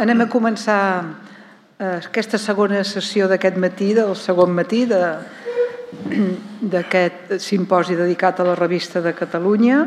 Anem a començar aquesta segona sessió d'aquest matí, del segon matí d'aquest simposi dedicat a la Revista de Catalunya.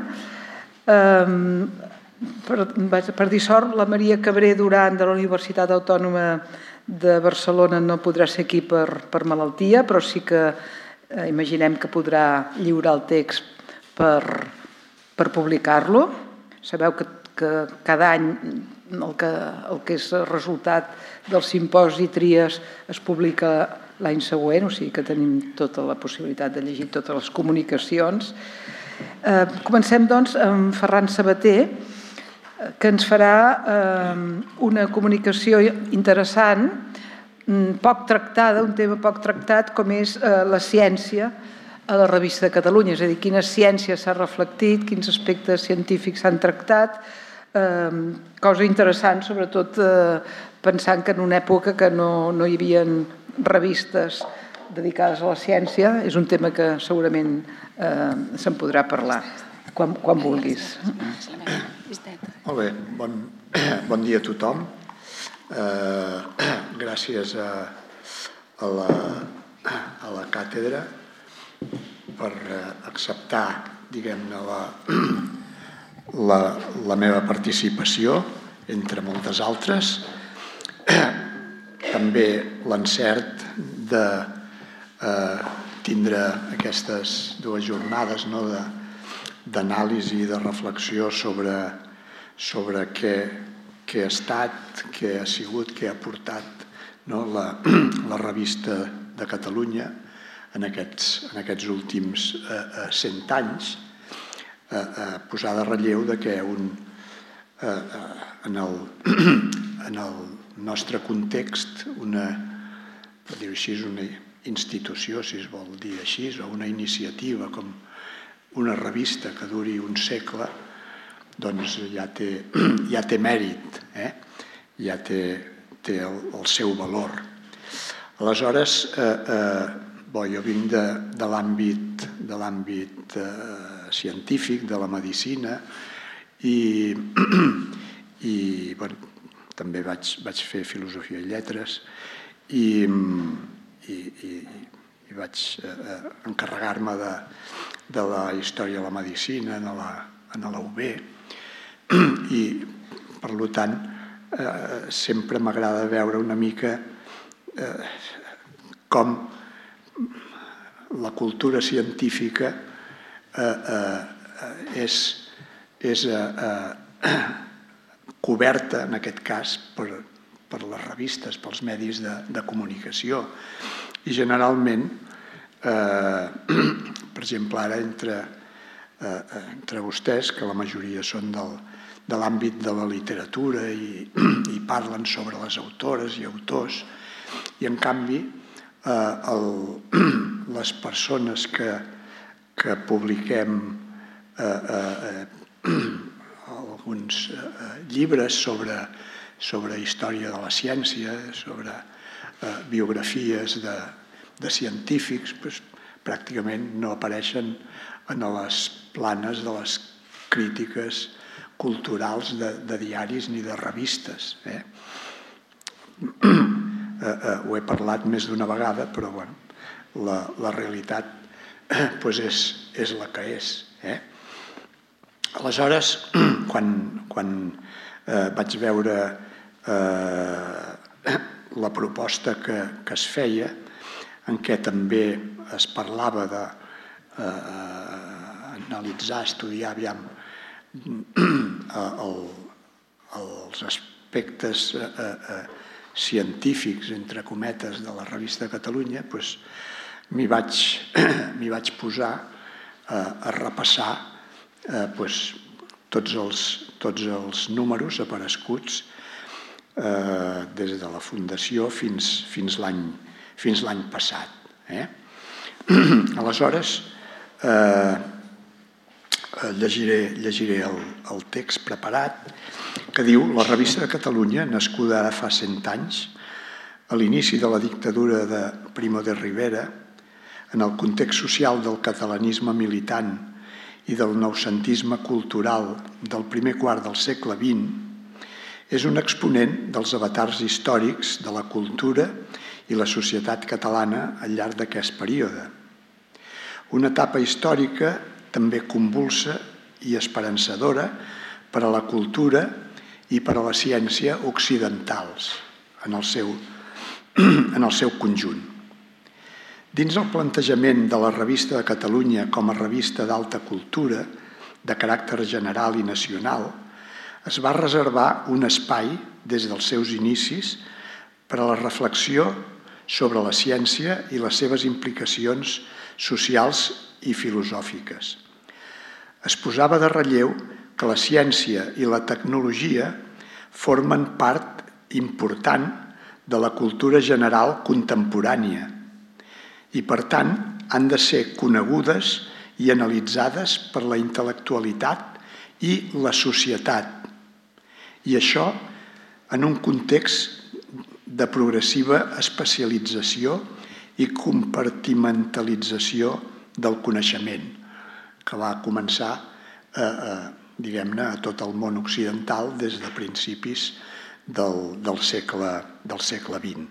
Per dir sort, la Maria Cabré Duran de la Universitat Autònoma de Barcelona no podrà ser aquí per malaltia, però sí que imaginem que podrà lliurar el text per publicar-lo. Sabeu que cada any el que és el resultat del simposi Tries es publica l'any següent, o sigui que tenim tota la possibilitat de llegir totes les comunicacions. Comencem, doncs, amb Ferran Sabater, que ens farà una comunicació interessant, poc tractada, un tema poc tractat, com és la ciència a la Revista de Catalunya, és a dir, quines ciències s'ha reflectit, quins aspectes científics s'han tractat, cosa interessant, sobretot pensant que en una època que no hi havia revistes dedicades a la ciència, és un tema que segurament se'n podrà parlar quan vulguis. Molt bé, bon dia a tothom. Gràcies a la càtedra per acceptar, diguem-ne, la meva participació, entre moltes altres. També l'encert de tindre aquestes dues jornades d'anàlisi i de reflexió sobre què ha estat, què ha sigut, què ha portat la Revista de Catalunya en aquests últims 100 anys, posar de relleu que en el nostre context per dir-ho així, una institució, si es vol dir així, o una iniciativa com una revista que duri un segle, doncs ja té mèrit, ja té el seu valor. Aleshores, jo vinc de l'àmbit científic, de la medicina, i també vaig fer filosofia i lletres, i vaig encarregar-me de la història de la medicina en la UB, i per tant sempre m'agrada veure una mica com la cultura científica és coberta, en aquest cas, per les revistes, pels medis de comunicació. I generalment, per exemple, ara entre vostès, que la majoria són de l'àmbit de la literatura i parlen sobre les autores i autors, i en canvi les persones que publiquem alguns llibres sobre història de la ciència, sobre biografies de científics, pràcticament no apareixen en les planes de les crítiques culturals de diaris ni de revistes. Ho he parlat més d'una vegada, però la realitat és la que és. Aleshores, quan vaig veure la proposta que es feia, en què també es parlava d'analitzar, estudiar els aspectes científics, entre cometes, de la Revista de Catalunya, m'hi vaig posar a repassar tots els números apareguts des de la fundació fins l'any passat. Aleshores, llegiré el text preparat, que diu: la Revista de Catalunya, nascuda ara fa 100 anys, a l'inici de la dictadura de Primo de Rivera, en el context social del catalanisme militant i del noucentisme cultural del primer quart del segle XX, és un exponent dels avatars històrics de la cultura i la societat catalana al llarg d'aquest període. Una etapa històrica també convulsa i esperançadora per a la cultura i per a la ciència occidentals en el seu conjunt. Dins el plantejament de la Revista de Catalunya com a revista d'alta cultura, de caràcter general i nacional, es va reservar un espai des dels seus inicis per a la reflexió sobre la ciència i les seves implicacions socials i filosòfiques. Es posava de relleu que la ciència i la tecnologia formen part important de la cultura general contemporània i, per tant, han de ser conegudes i analitzades per la intel·lectualitat i la societat. I això en un context de progressiva especialització i compartimentalització del coneixement, que va començar, diguem-ne, a tot el món occidental des de principis del segle XX.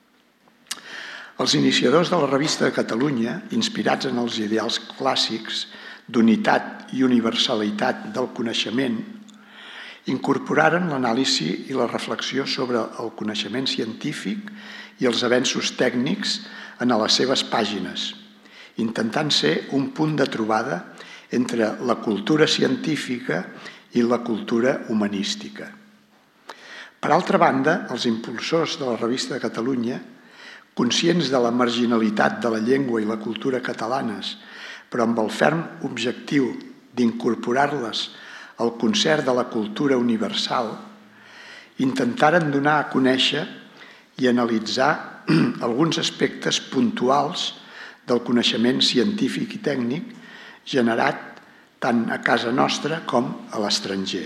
Els iniciadors de la Revista de Catalunya, inspirats en els ideals clàssics d'unitat i universalitat del coneixement, incorporaren l'anàlisi i la reflexió sobre el coneixement científic i els avenços tècnics en les seves pàgines, intentant ser un punt de trobada entre la cultura científica i la cultura humanística. Per altra banda, els impulsors de la Revista de Catalunya, conscients de la marginalitat de la llengua i la cultura catalanes, però amb el ferm objectiu d'incorporar-les al concert de la cultura universal, intentaren donar a conèixer i analitzar alguns aspectes puntuals del coneixement científic i tècnic generat tant a casa nostra com a l'estranger.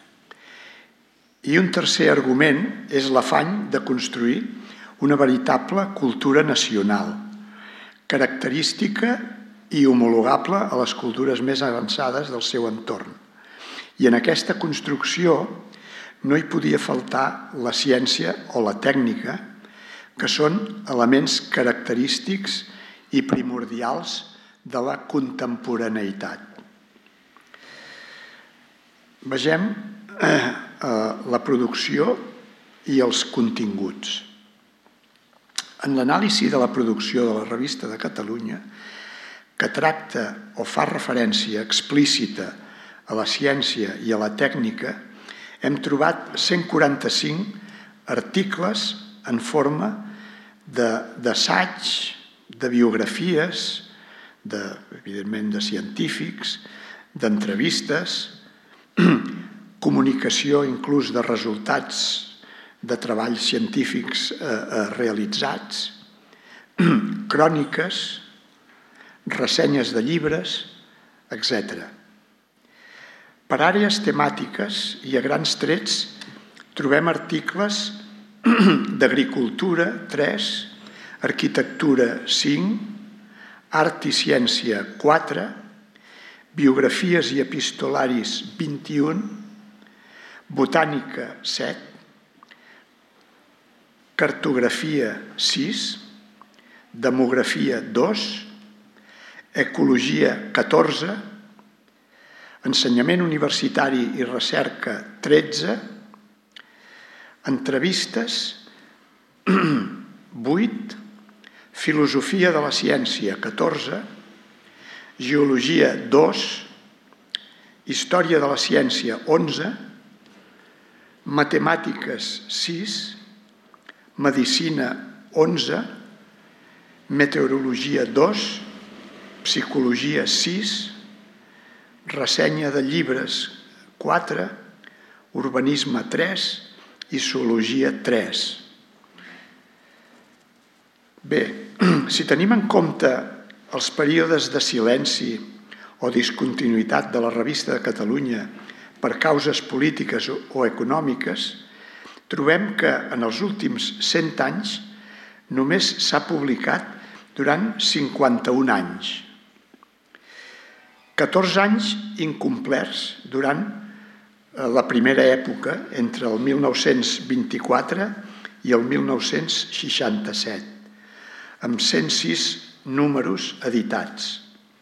I un tercer argument és l'afany de construir una veritable cultura nacional, característica i homologable a les cultures més avançades del seu entorn. I en aquesta construcció no hi podia faltar la ciència o la tècnica, que són elements característics i primordials de la contemporaneïtat. Vegem la producció i els continguts. En l'anàlisi de la producció de la Revista de Catalunya, que tracta o fa referència explícita a la ciència i a la tècnica, hem trobat 145 articles en forma d'assaig, de biografies, evidentment de científics, d'entrevistes, comunicació inclús de resultats de treballs científics realitzats, cròniques, ressenyes de llibres, etc. Per àrees temàtiques i a grans trets trobem articles d'agricultura 3, arquitectura 5, art i ciència 4, biografies i epistolaris 21, botànica 7, cartografia 6, demografia 2, ecologia 14, ensenyament universitari i recerca 13, entrevistes 8, filosofia de la ciència 14, geologia 2, història de la ciència 11, matemàtiques 6, medicina 11, meteorologia 2, psicologia 6, ressenya de llibres 4, urbanisme 3 i zoologia 3. Bé, si tenim en compte els períodes de silenci o discontinuïtat de la Revista de Catalunya per causes polítiques o econòmiques, trobem que en els últims 100 anys només s'ha publicat durant 51 anys. 14 anys incomplerts durant la primera època, entre el 1924 i el 1967, amb 106 números editats.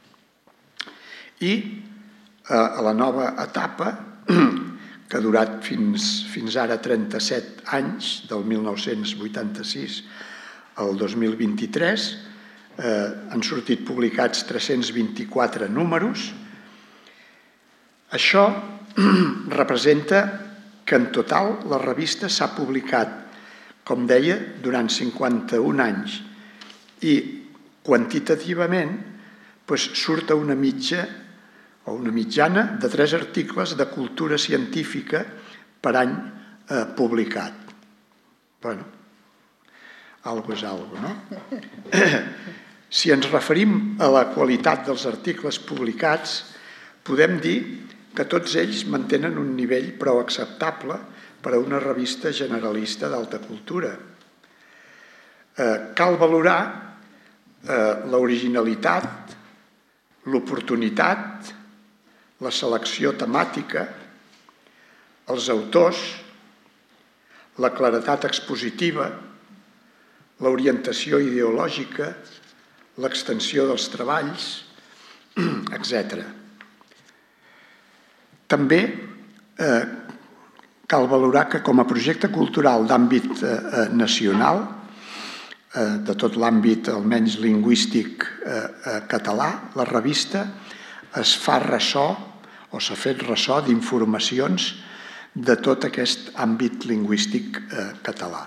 I a la nova etapa, que ha durat fins ara 37 anys, del 1986 al 2023, han sortit publicats 324 números. Això representa que en total la revista s'ha publicat, com deia, durant 51 anys i quantitativament surt a una mitjana de 3 articles de cultura científica per any publicat. Bueno, algo és algo, no? Si ens referim a la qualitat dels articles publicats, podem dir que tots ells mantenen un nivell prou acceptable per a una revista generalista d'alta cultura. Cal valorar l'originalitat, l'oportunitat, la selecció temàtica, els autors, la claredat expositiva, l'orientació ideològica, l'extensió dels treballs, etc. També cal valorar que com a projecte cultural d'àmbit nacional, de tot l'àmbit almenys lingüístic català, la revista es fa ressò o s'ha fet ressò d'informacions de tot aquest àmbit lingüístic català.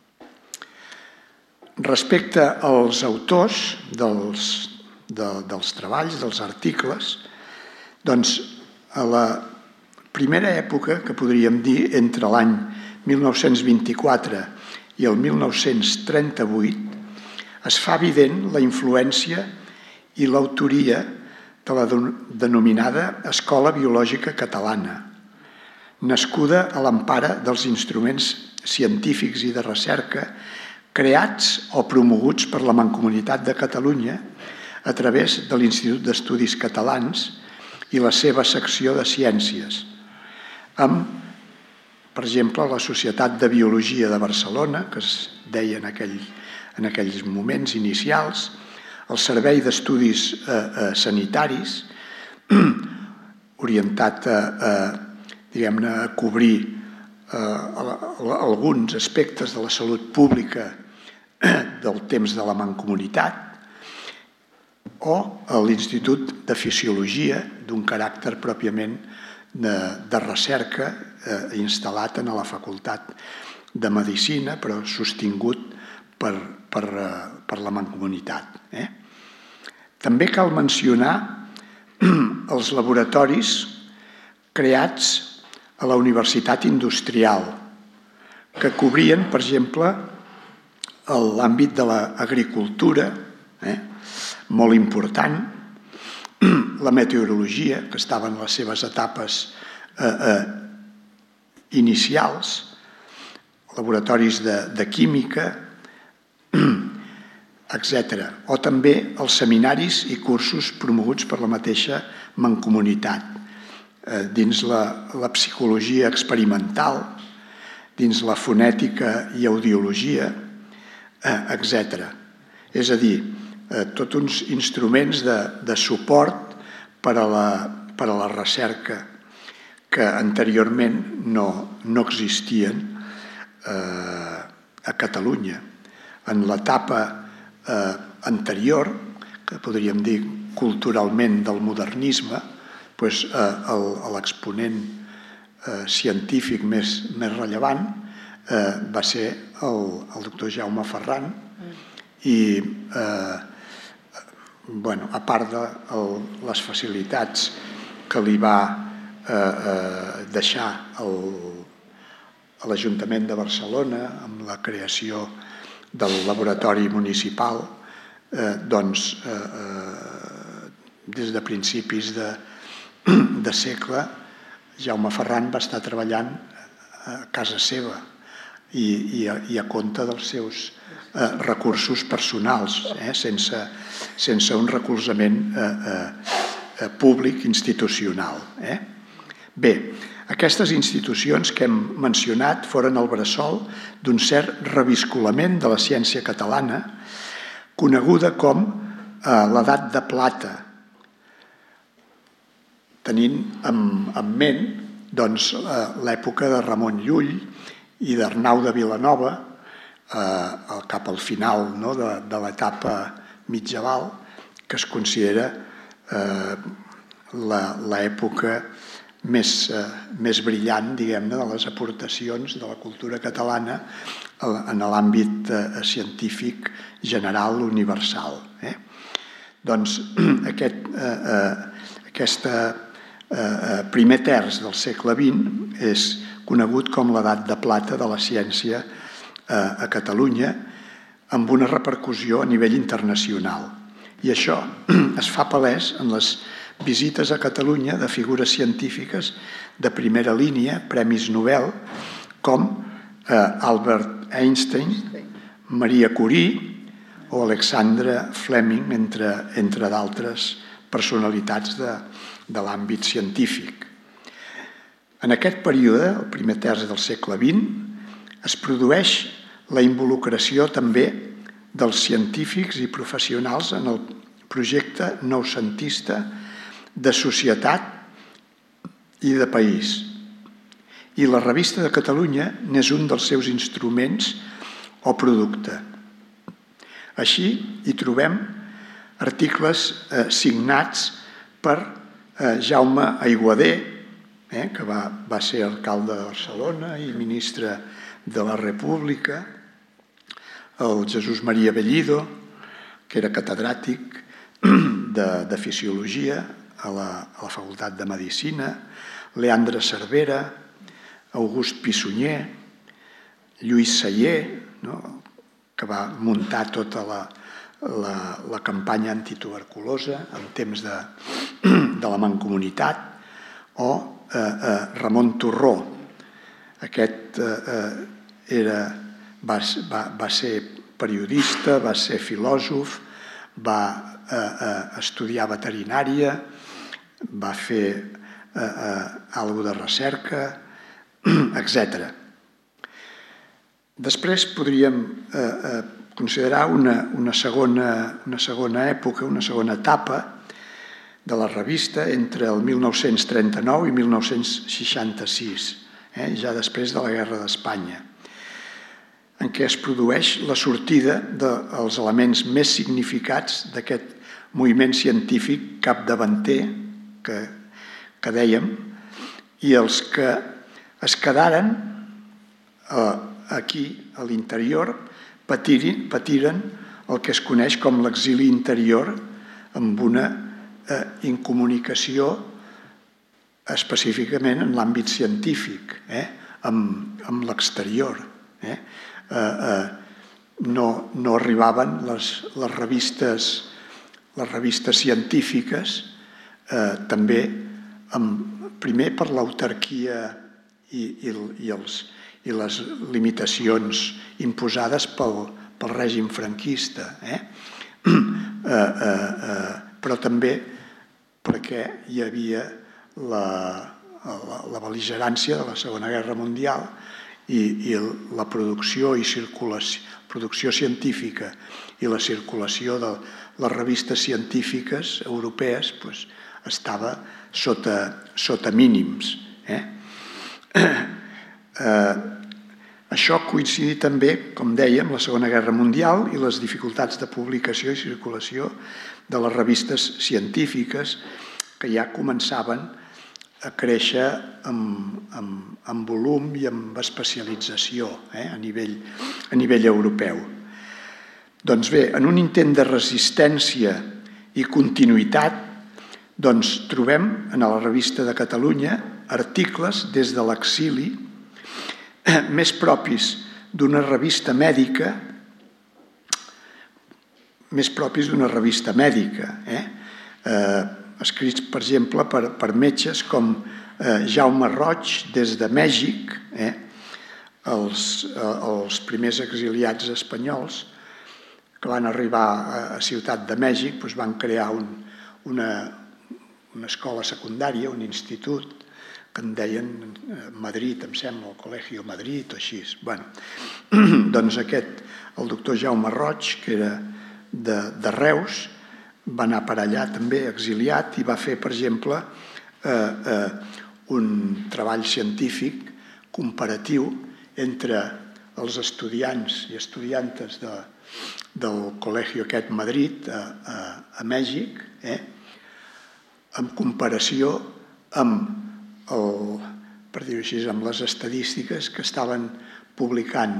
Respecte als autors dels treballs, dels articles, doncs a la primera època, que podríem dir entre l'any 1924 i el 1938, es fa evident la influència i l'autoria de la denominada Escola Biològica Catalana, nascuda a l'empara dels instruments científics i de recerca creats o promoguts per la Mancomunitat de Catalunya a través de l'Institut d'Estudis Catalans i la seva secció de ciències, amb, per exemple, la Societat de Biologia de Barcelona, que es deia en aquells moments inicials, el Servei d'Estudis Sanitaris, orientat a cobrir alguns aspectes de la salut pública del temps de la Mancomunitat, o l'Institut de Fisiologia, d'un caràcter pròpiament de recerca, instal·lat a la Facultat de Medicina, però sostingut per la Mancomunitat. També cal mencionar els laboratoris creats a la Universitat Industrial, que cobrien, per exemple, l'àmbit de l'agricultura, molt important, la meteorologia, que estava en les seves etapes inicials, laboratoris de química, etc. O també els seminaris i cursos promoguts per la mateixa Mancomunitat, dins la psicologia experimental, dins la fonètica i audiologia, etc. És a dir, tots uns instruments de suport per a la recerca que anteriorment no existien a Catalunya. En l'etapa anterior, que podríem dir culturalment del modernisme, l'exponent científic més rellevant va ser el doctor Jaume Ferran i, a part de les facilitats que li va deixar a l'Ajuntament de Barcelona amb la creació del laboratori municipal, doncs des de principis de segle Jaume Ferran va estar treballant a casa seva i a compte dels seus recursos personals, sense un recolzament públic institucional. Bé, Aquestes institucions que hem mencionat foren el bressol d'un cert reviscolament de la ciència catalana, coneguda com l'edat de plata, tenint en ment l'època de Ramon Llull i d'Arnau de Vilanova, cap al final de l'etapa mitjaval, que es considera l'època més brillant, diguem-ne, de les aportacions de la cultura catalana en l'àmbit científic general universal. Doncs aquest primer terç del segle XX és conegut com l'edat de plata de la ciència a Catalunya, amb una repercussió a nivell internacional. I això es fa palès en les visites a Catalunya de figures científiques de primera línia, premis Nobel, com Albert Einstein, Maria Curie o Alexandra Fleming, entre d'altres personalitats de l'àmbit científic. En aquest període, el primer terç del segle XX, es produeix la involucració també dels científics i professionals en el projecte noucentista de societat i de país. I la Revista de Catalunya n'és un dels seus instruments o producte. Així hi trobem articles signats per Jaume Aiguader, que va ser alcalde de Barcelona i ministre de la República, el Jesús Maria Bellido, que era catedràtic de Fisiologia a la Facultat de Medicina, Leandre Cervera, August Pissunyer, Lluís Sayé, que va muntar tota la campanya antituberculosa en temps de la Mancomunitat, o Ramon Turró. Aquest va ser periodista, va ser filòsof, va estudiar veterinària, va fer alguna de recerca, etc. Després podríem considerar una segona època, una segona etapa de la revista entre el 1939 i 1966, ja després de la Guerra d'Espanya, en què es produeix la sortida dels elements més significats d'aquest moviment científic capdavanter que dèiem, i els que es quedaren aquí a l'interior patiren el que es coneix com l'exili interior, amb una incomunicació específicament en l'àmbit científic, amb l'exterior. No arribaven les revistes científiques, també primer per l'autarquia i les limitacions imposades pel règim franquista, però també perquè hi havia la bel·ligerància de la Segona Guerra Mundial i la producció científica i la circulació de les revistes científiques europees estava sota mínims. Això coincidí també, com dèiem, amb la Segona Guerra Mundial i les dificultats de publicació i circulació de les revistes científiques, que ja començaven a créixer en volum i amb especialització a nivell europeu. Doncs bé, en un intent de resistència i continuïtat, trobem en la Revista de Catalunya articles des de l'exili més propis d'una revista mèdica, escrits, per exemple, per metges com Jaume Roig, des de Mèxic, els primers exiliats espanyols que van arribar a Ciutat de Mèxic van crear una escola secundària, un institut, que en deien Madrid, em sembla, el Col·legio Madrid o així. Doncs el doctor Jaume Roig, que era de Reus, va anar per allà també exiliat i va fer, per exemple, un treball científic comparatiu entre els estudiants i estudiantes del Col·legio aquest Madrid a Mèxic, en comparació amb per dir-ho així, amb les estadístiques que estaven publicant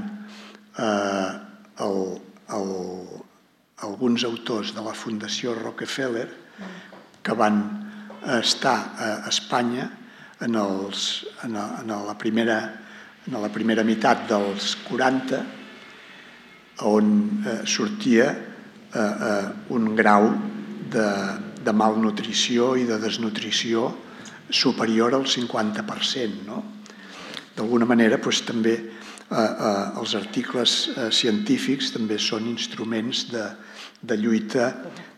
alguns autors de la Fundació Rockefeller que van estar a Espanya en la primera meitat dels 40, on sortia un grau de malnutrició i de desnutrició superior al 50%. D'alguna manera, també els articles científics també són instruments de lluita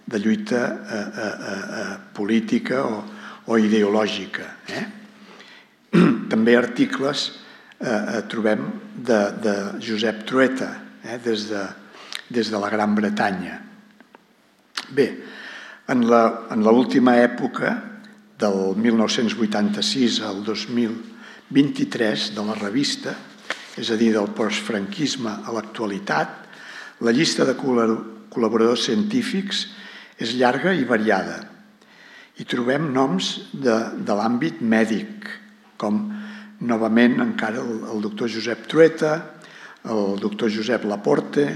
política o ideològica. També articles trobem de Josep Trueta, des de la Gran Bretanya. Bé, en l'última època, del 1986 al 2023 de la revista, és a dir, del postfranquisme a l'actualitat, la llista de col·laboradors científics és llarga i variada. Hi trobem noms de l'àmbit mèdic, com novament encara el doctor Josep Trueta, el doctor Josep Laporte,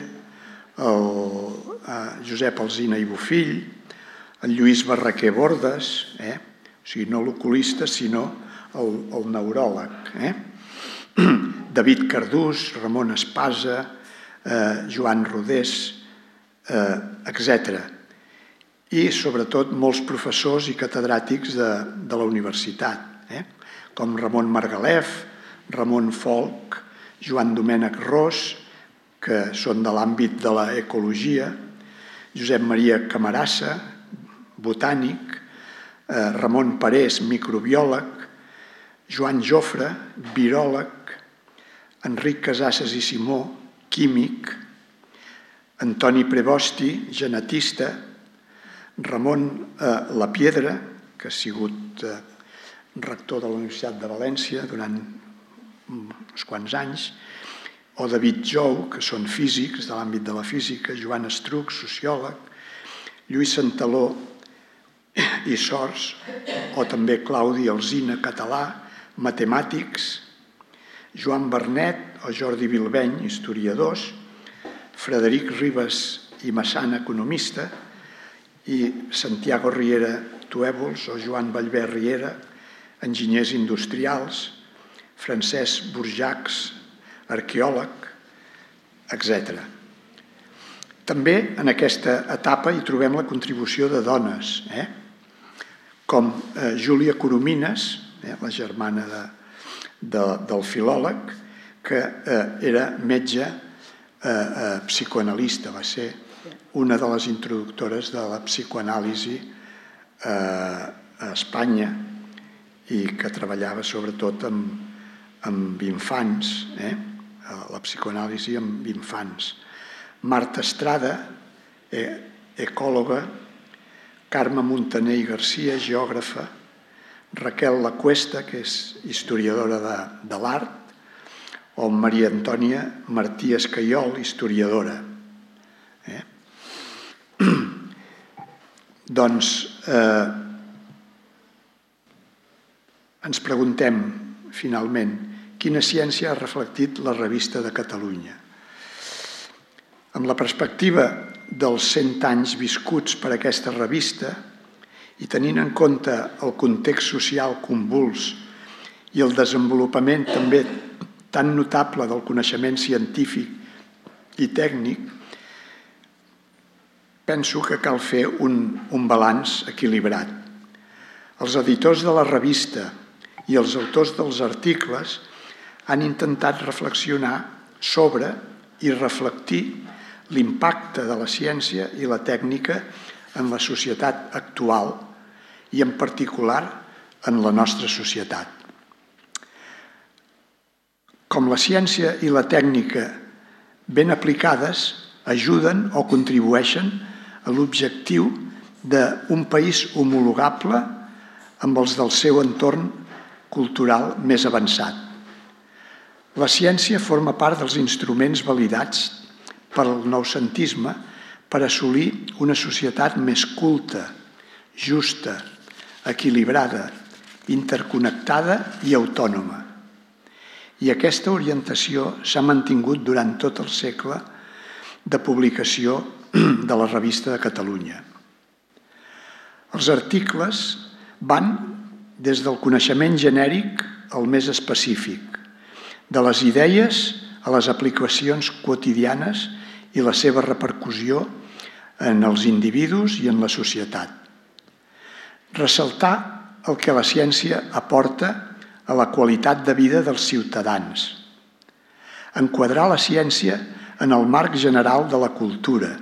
el Josep Alsina i Bofill, el Lluís Barraquer Bordes, o sigui, no l'oculista, sinó el neuròleg. David Cardús, Ramon Espasa, Joan Rodés, etc. I, sobretot, molts professors i catedràtics de la universitat, com Ramon Margalef, Ramon Folch, Joan Domènec Ros, que són de l'àmbit de l'ecologia, Josep Maria Camarassa, botànic, Ramon Parés, microbiòleg, Joan Jofre, viròleg, Enric Casasses i Simó, químic, Antoni Prebosti, genetista, Ramon Lapiedra, que ha sigut rector de la Universitat de València durant uns quants anys, o David Jou, que són físics de l'àmbit de la física, Joan Estruc, sociòleg, Lluís Santaló i Sors, o també Claudi Alsina, català, matemàtics, Joan Bernet o Jordi Bilbeny, historiadors, Frederic Ribas i Massana, economista, i Santiago Riera Tuèbols o Joan Ballbé Riera, enginyers industrials, Francesc Burjacs, arqueòleg, etc. També en aquesta etapa hi trobem la contribució de dones, com Júlia Coromines, la germana del filòleg, que era metge psicoanalista, va ser una de les introductores de la psicoanàlisi a Espanya i que treballava sobretot amb infants, la psicoanàlisi amb infants. Marta Estrada, ecòloga, Carme Montaner i Garcia, geògrafa, Raquel Lacuesta, que és historiadora de l'art, o Maria Antònia Martí Escaiol, historiadora. Doncs ens preguntem, finalment, quina ciència ha reflectit la revista de Catalunya. Amb la perspectiva dels 100 anys viscuts per aquesta revista i tenint en compte el context social convuls i el desenvolupament també tan notable del coneixement científic i tècnic, penso que cal fer un balanç equilibrat. Els editors de la revista i els autors dels articles han intentat reflexionar sobre i reflectir l'impacte de la ciència i la tècnica en la societat actual i en particular en la nostra societat. com la ciència i la tècnica ben aplicades ajuden o contribueixen a l'objectiu d'un país homologable amb els del seu entorn cultural més avançat. La ciència forma part dels instruments validats pel noucentisme per assolir una societat més culta, justa, equilibrada, interconnectada i autònoma. I aquesta orientació s'ha mantingut durant tot el segle de publicació de la Revista de Catalunya. Els articles van des del coneixement genèric al més específic, de les idees a les aplicacions quotidianes i la seva repercussió en els individus i en la societat. Ressaltar el que la ciència aporta a la qualitat de vida dels ciutadans. Enquadrar la ciència en el marc general de la cultura.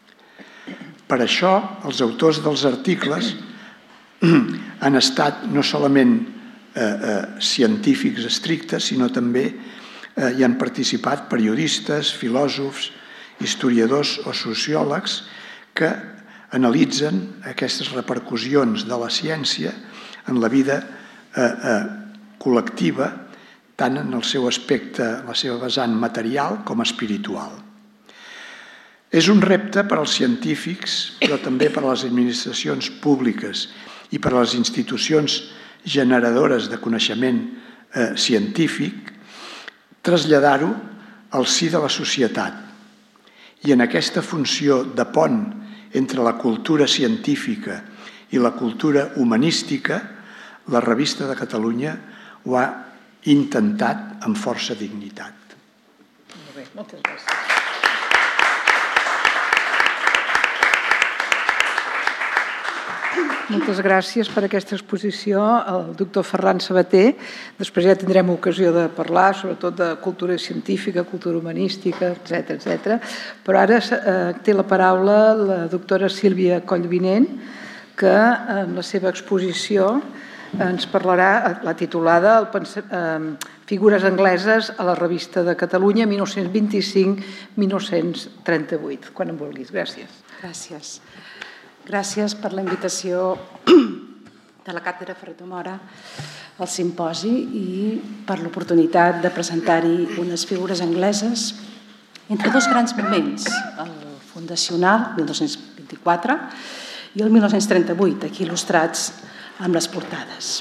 Per això, els autors dels articles han estat no solament científics estrictes, sinó també hi han participat periodistes, filòsofs, historiadors o sociòlegs que analitzen aquestes repercussions de la ciència en la vida col·lectiva, tant en el seu aspecte, la seva vessant material com espiritual. És un repte per als científics, però també per a les administracions públiques i per a les institucions generadores de coneixement científic, traslladar-ho al si de la societat. I en aquesta funció de pont entre la cultura científica i la cultura humanística, la Revista de Catalunya ho ha intentat amb força dignitat. Molt bé, moltes gràcies. Moltes gràcies per aquesta exposició al doctor Ferran Sabater. Després ja tindrem ocasió de parlar, sobretot de cultura científica, cultura humanística, etc. Però ara té la paraula la doctora Sílvia Collvinent, que en la seva exposició ens parlarà, la titulada Figures angleses a la Revista de Catalunya 1925-1938. Quan em vulguis. Gràcies. Gràcies. Gràcies per la invitació de la Càtedra Ferrer Mora al simposi i per l'oportunitat de presentar-hi unes figures angleses entre dos grans moments, el fundacional, 1924, i el 1938, aquí il·lustrats amb les portades.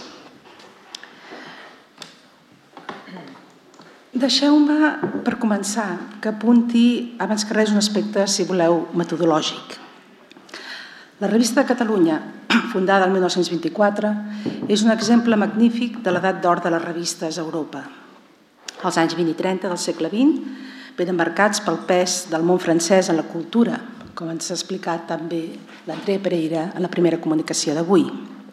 Deixeu-me, per començar, que apunti abans que res un aspecte, si voleu, metodològic. La Revista de Catalunya, fundada el 1924, és un exemple magnífic de l'edat d'or de les revistes a Europa. Els anys 20 i 30 del segle XX, ben embarcats pel pes del món francès en la cultura, com ens ha explicat també l'Andrea Pereira en la primera comunicació d'avui.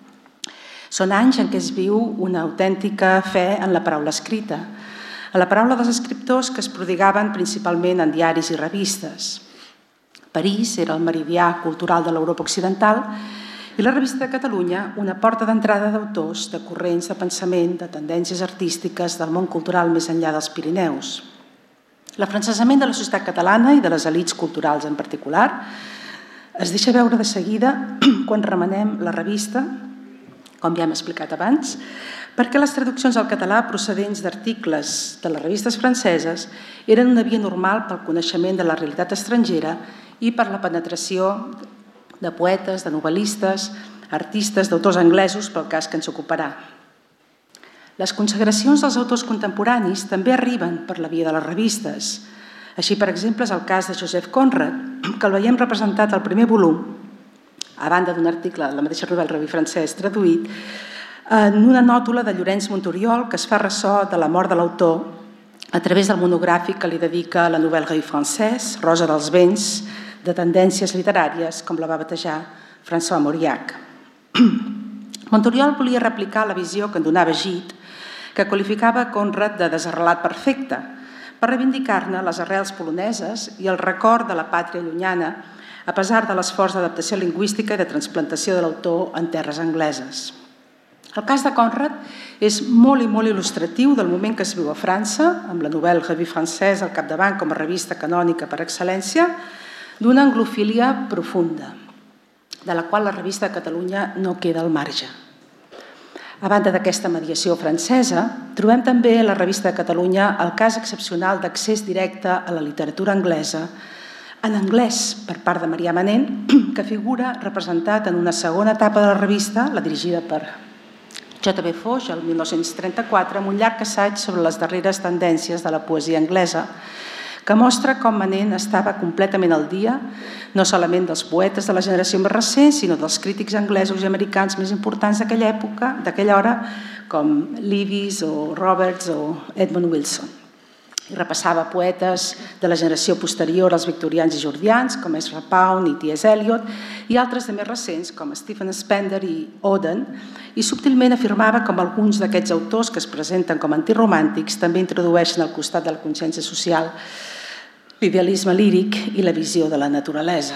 Són anys en què es viu una autèntica fe en la paraula escrita, en la paraula dels escriptors que es prodigaven principalment en diaris i revistes. París era el meridià cultural de l'Europa occidental i la Revista de Catalunya una porta d'entrada d'autors, de corrents de pensament, de tendències artístiques del món cultural més enllà dels Pirineus. L'afrancesament de la societat catalana i de les elits culturals en particular es deixa veure de seguida quan remenem la revista, com ja hem explicat abans, perquè les traduccions al català procedents d'articles de les revistes franceses eren una via normal pel coneixement de la realitat estrangera i per la penetració de poetes, de novel·listes, artistes, d'autors anglesos, pel cas que ens ocuparà. Les consagracions dels autors contemporanis també arriben per la via de les revistes. Així, per exemple, és el cas de Joseph Conrad, que el veiem representat al primer volum, a banda d'un article de la mateixa Nouvelle Revue francès traduït, en una nòtula de Llorenç Montoriol que es fa ressò de la mort de l'autor a través del monogràfic que li dedica a la Nouvelle Revue francès, Rosa dels Vents, de tendències literàries, com la va batejar François Mauriac. Montoriol volia replicar la visió que en donava Gide, que qualificava Conrad de desarrelat perfecte, per reivindicar-ne les arrels poloneses i el record de la pàtria llunyana, a pesar de l'esforç d'adaptació lingüística i de transplantació de l'autor en terres angleses. El cas de Conrad És molt i molt il·lustratiu del moment que es viu a França, amb la Nouvelle Revue Française al capdavant com a revista canònica per excel·lència, d'una anglofília profunda, de la qual la revista de Catalunya no queda al marge. A banda d'aquesta mediació francesa, trobem també a la revista de Catalunya el cas excepcional d'accés directe a la literatura anglesa en anglès per part de Marià Manent, que figura representat en una segona etapa de la revista, la dirigida per J.B. Foix, el 1934, amb un llarg assaig sobre les darreres tendències de la poesia anglesa, que mostra com Manent estava completament al dia, no solament dels poetes de la generació més recent, sinó dels crítics anglesos i americans més importants d'aquella època, d'aquella hora, com Leavis o Roberts o Edmund Wilson. I repassava poetes de la generació posterior als victorians i jordians, com Ezra Pound i T.S. Eliot, i altres de més recents, com Stephen Spender i Auden, i subtilment afirmava com alguns d'aquests autors que es presenten com antiromàntics també introdueixen al costat de la consciència social l'idealisme líric i la visió de la naturalesa.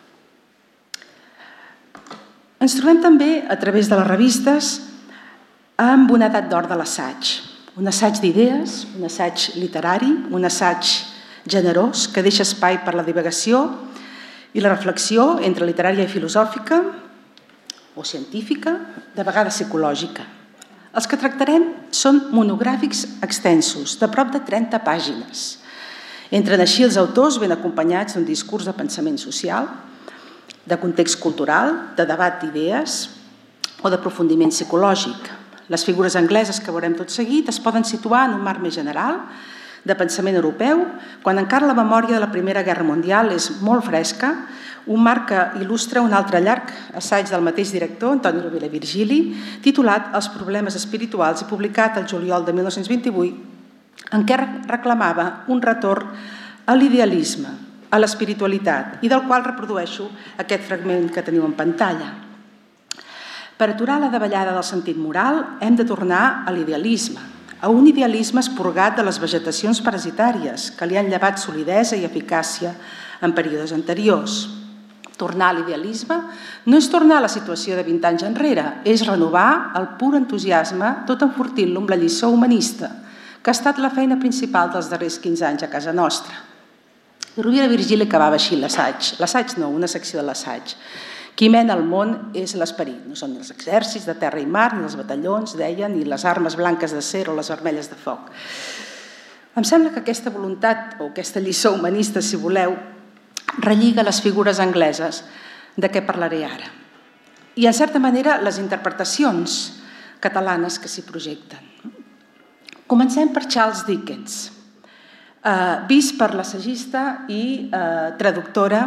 Ens trobem també, a través de les revistes, amb una edat d'or de l'assaig. Un assaig d'idees, un assaig literari, un assaig generós que deixa espai per la divagació i la reflexió entre literària i filosòfica o científica, de vegades psicològica. Els que tractarem són monogràfics extensos, de prop de 30 pàgines. Entren així els autors ben acompanyats d'un discurs de pensament social, de context cultural, de debat d'idees o d'aprofundiment psicològic. Les figures angleses que veurem tot seguit es poden situar en un marc més general de pensament europeu, quan encara la memòria de la Primera Guerra Mundial és molt fresca, un marc que il·lustra un altre llarg assaig del mateix director, Antoni Rovira i Virgili, titulat Els problemes espirituals i publicat el juliol de 1928, en què reclamava un retorn a l'idealisme, a l'espiritualitat, i del qual reprodueixo aquest fragment que teniu en pantalla. Per aturar la davallada del sentit moral hem de tornar a l'idealisme, a un idealisme esporgat de les vegetacions parasitàries que li han llevat solidesa i eficàcia en períodes anteriors. Tornar a l'idealisme no és tornar a la situació de 20 anys enrere, és renovar el pur entusiasme tot enfortint-lo amb la lliçó humanista, que ha estat la feina principal dels darrers 15 anys a casa nostra. I Rovira i Virgili acabava així l'assaig no, una secció de l'assaig. Qui mena el món és l'esperit, no són els exèrcits de terra i mar, ni els batallons, deia, ni les armes blanques d'acer o les vermelles de foc. Em sembla que aquesta voluntat, o aquesta lliçó humanista, si voleu, relliga les figures angleses de què parlaré ara. I, en certa manera, les interpretacions catalanes que s'hi projecten. Comencem per Charles Dickens, vist per l'assagista i traductora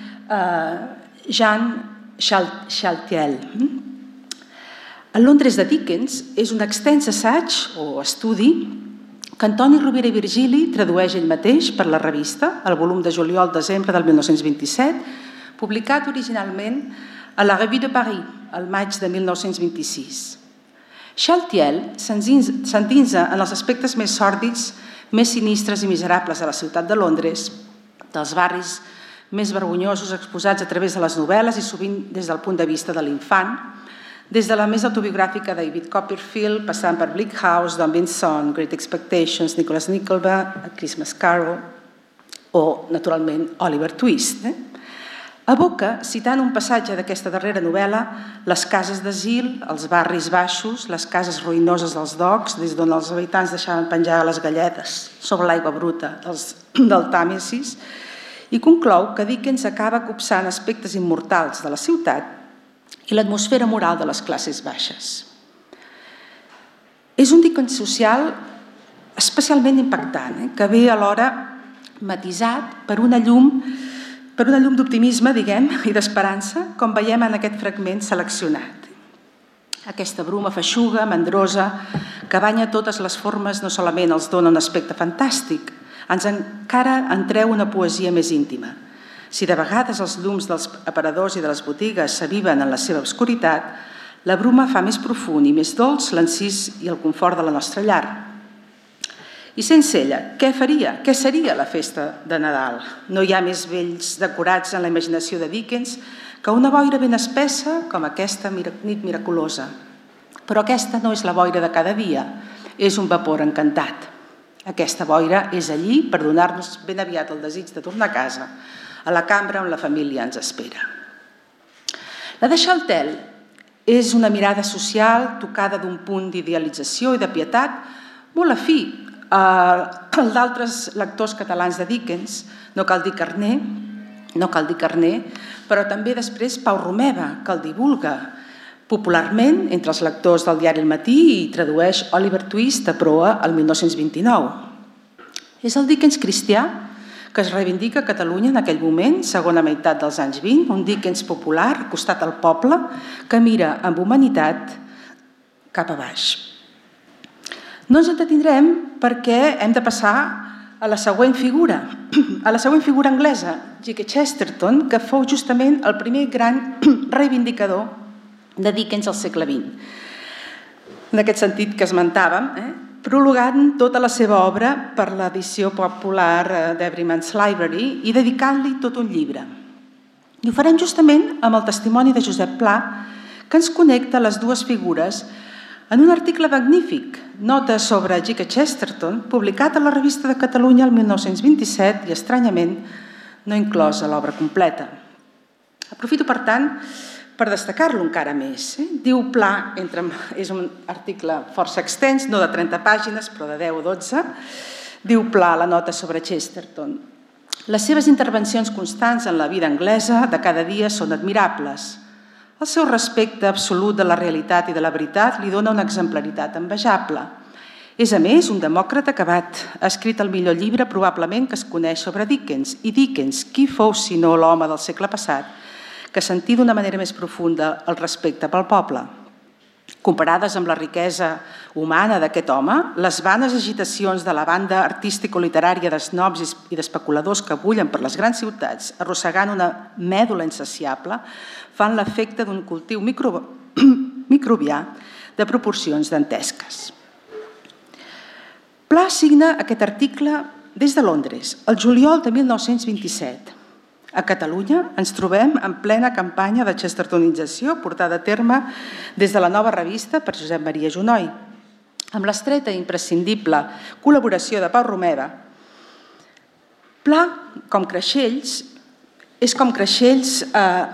Jean Chaltiel. El Londres de Dickens és un extens assaig o estudi que Antoni Rovira i Virgili tradueix ell mateix per la revista, el volum de juliol-desembre del 1927, publicat originalment a la Revue de Paris, al maig de 1926. Chaltiel s'endinsa en els aspectes més sòrdids, més sinistres i miserables de la ciutat de Londres, dels barris més vergonyosos exposats a través de les novel·les i sovint des del punt de vista de l'infant, des de la més autobiogràfica de David Copperfield, passant per Bleak House, Don Vinson, Great Expectations, Nicholas Nickleby, A Christmas Carol o, naturalment, Oliver Twist. Evoca, citant un passatge d'aquesta darrera novel·la, les cases d'asil, els barris baixos, les cases ruïnoses dels docks, des d'on els habitants deixaven penjar les galletes sobre l'aigua bruta del Tàmesis, i conclou que Dickens acaba copsant aspectes immortals de la ciutat i l'atmosfera moral de les classes baixes. És un Dickens social especialment impactant, que ve alhora matisat per una llum d'optimisme, diguem, i d'esperança, com veiem en aquest fragment seleccionat. Aquesta bruma feixuga, mandrosa, que banya totes les formes, no solament els dona un aspecte fantàstic, ens encara en treu una poesia més íntima. Si de vegades els llums dels aparadors i de les botigues s'aviven en la seva obscuritat, la bruma fa més profund i més dolç l'encís i el confort de la nostra llar. I sense ella, què faria? Què seria la festa de Nadal? No hi ha més vells decorats en la imaginació de Dickens que una boira ben espessa com aquesta nit miraculosa. Però aquesta no és la boira de cada dia, és un vapor encantat. Aquesta boira és allí per donar-nos ben aviat el desig de tornar a casa, a la cambra on la família ens espera. La de Chaltel és una mirada social tocada d'un punt d'idealització i de pietat molt afí al d'altres lectors catalans de Dickens, no cal dir Carner, però també després Pau Romeva, que el divulga popularment entre els lectors del diari El Matí i tradueix Oliver Twist a proa el 1929. És el Dickens cristià que es reivindica a Catalunya en aquell moment, segona meitat dels anys 20, un Dickens popular, acostat al poble, que mira amb humanitat cap a baix. No ens entretindrem perquè hem de passar a la següent figura anglesa, G.K. Chesterton, que fou justament el primer gran reivindicador de Dickens al segle XX. En aquest sentit que esmentàvem, prologant tota la seva obra per l'edició popular d'Everyman's Library i dedicant-li tot un llibre. I ho farem justament amb el testimoni de Josep Pla, que ens connecta les dues figures en un article magnífic, Notes sobre G.K. Chesterton, publicat a la Revista de Catalunya el 1927 i, estranyament, no inclòs a l'obra completa. Aprofito, per tant, per destacar-lo encara més. Diu Pla, és un article força extens, no de 30 pàgines, però de 10 o 12, diu Pla la nota sobre Chesterton. Les seves intervencions constants en la vida anglesa de cada dia són admirables. El seu respecte absolut de la realitat i de la veritat li dona una exemplaritat envejable. És, a més, un demòcrata acabat. Ha escrit el millor llibre probablement que es coneix sobre Dickens. I Dickens, qui fou sinó l'home del segle passat, que sentí d'una manera més profunda el respecte pel poble. Comparades amb la riquesa humana d'aquest home, les vanes agitacions de la banda artístico-literària d'esnobs i d'especuladors que bullen per les grans ciutats, arrossegant una mèdula insaciable, fan l'efecte d'un cultiu microbià de proporcions dantesques. Pla signa aquest article des de Londres, el juliol de 1927. A Catalunya ens trobem en plena campanya de chestertonització portada a terme des de la Nova Revista per Josep Maria Junoy, amb l'estreta i imprescindible col·laboració de Pau Romeva. Pla, com Creixells, és com Creixells,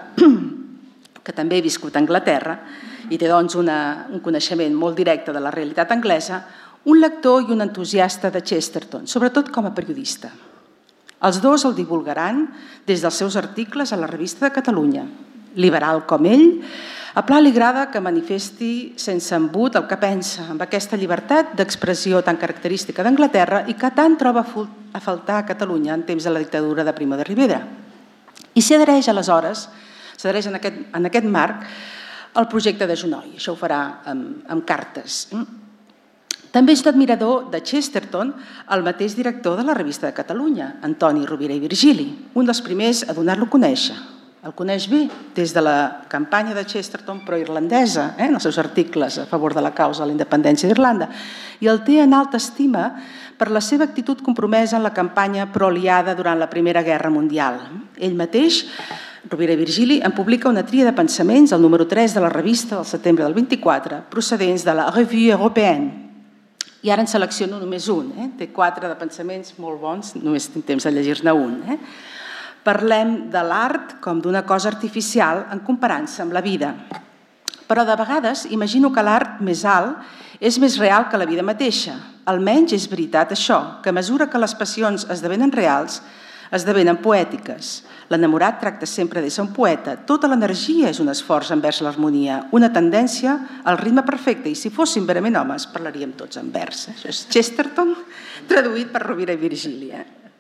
que també ha viscut a Anglaterra i té doncs un coneixement molt directe de la realitat anglesa, un lector i un entusiasta de Chesterton, sobretot com a periodista. Els dos el divulgaran des dels seus articles a la Revista de Catalunya. Liberal com ell, a Pla li agrada que manifesti sense embut el que pensa, amb aquesta llibertat d'expressió tan característica d'Anglaterra i que tant troba a faltar a Catalunya en temps de la dictadura de Primo de Rivera. I s'adhereix aleshores, en aquest marc, al projecte de Junoy. Això ho farà amb cartes. També és un admirador de Chesterton el mateix director de la Revista de Catalunya, Antoni Rovira i Virgili, un dels primers a donar-lo a conèixer. El coneix bé des de la campanya de Chesterton pro-irlandesa, en els seus articles a favor de la causa de la independència d'Irlanda, i el té en alta estima per la seva actitud compromesa en la campanya pro-aliada durant la Primera Guerra Mundial. Ell mateix, Rovira i Virgili, en publica una tria de pensaments, el número 3 de la revista del setembre del 24, procedents de la Revue Européenne. I ara en selecciono només un. Té 4 de pensaments molt bons, només tinc temps de llegir-ne un. Parlem de l'art com d'una cosa artificial en comparança amb la vida. Però de vegades imagino que l'art més alt és més real que la vida mateixa. Almenys és veritat això, que a mesura que les passions esdevenen reals, esdevenen poètiques. L'enamorat tracta sempre d'ésser un poeta. Tota l'energia és un esforç envers l'harmonia, una tendència al ritme perfecte, i si fóssim verament homes parlaríem tots en vers. Això és Chesterton, traduït per Rovira i Virgili.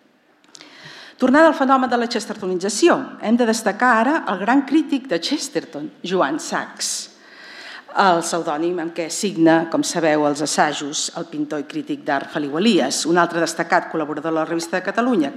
Tornant al fenomen de la chestertonització, hem de destacar ara el gran crític de Chesterton, Joan Sachs, el pseudònim amb què signa, com sabeu, els assajos, el pintor i crític d'art Feliu Elias, un altre destacat col·laborador de la Revista de Catalunya.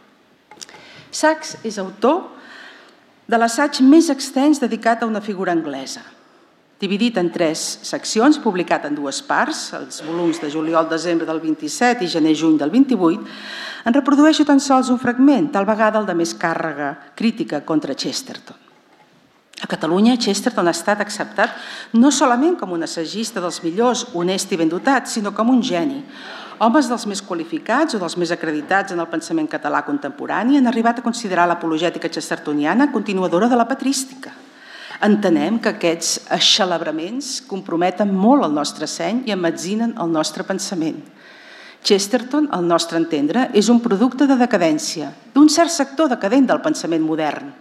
Sachs és autor de l'assaig més extens dedicat a una figura anglesa, dividit en 3 seccions, publicat en 2 parts, els volums de juliol-desembre del 27 i gener-juny del 28, en reprodueixo tan sols un fragment, tal vegada el de més càrrega crítica contra Chesterton. A Catalunya, Chesterton ha estat acceptat no solament com un assagista dels millors, honest i ben dotat, sinó com un geni. Homes dels més qualificats o dels més acreditats en el pensament català contemporani han arribat a considerar l'apologètica chestertoniana continuadora de la patrística. Entenem que aquests eixelebraments comprometen molt el nostre seny i emmagatzinen el nostre pensament. Chesterton, al nostre entendre, és un producte de decadència, d'un cert sector decadent del pensament modern.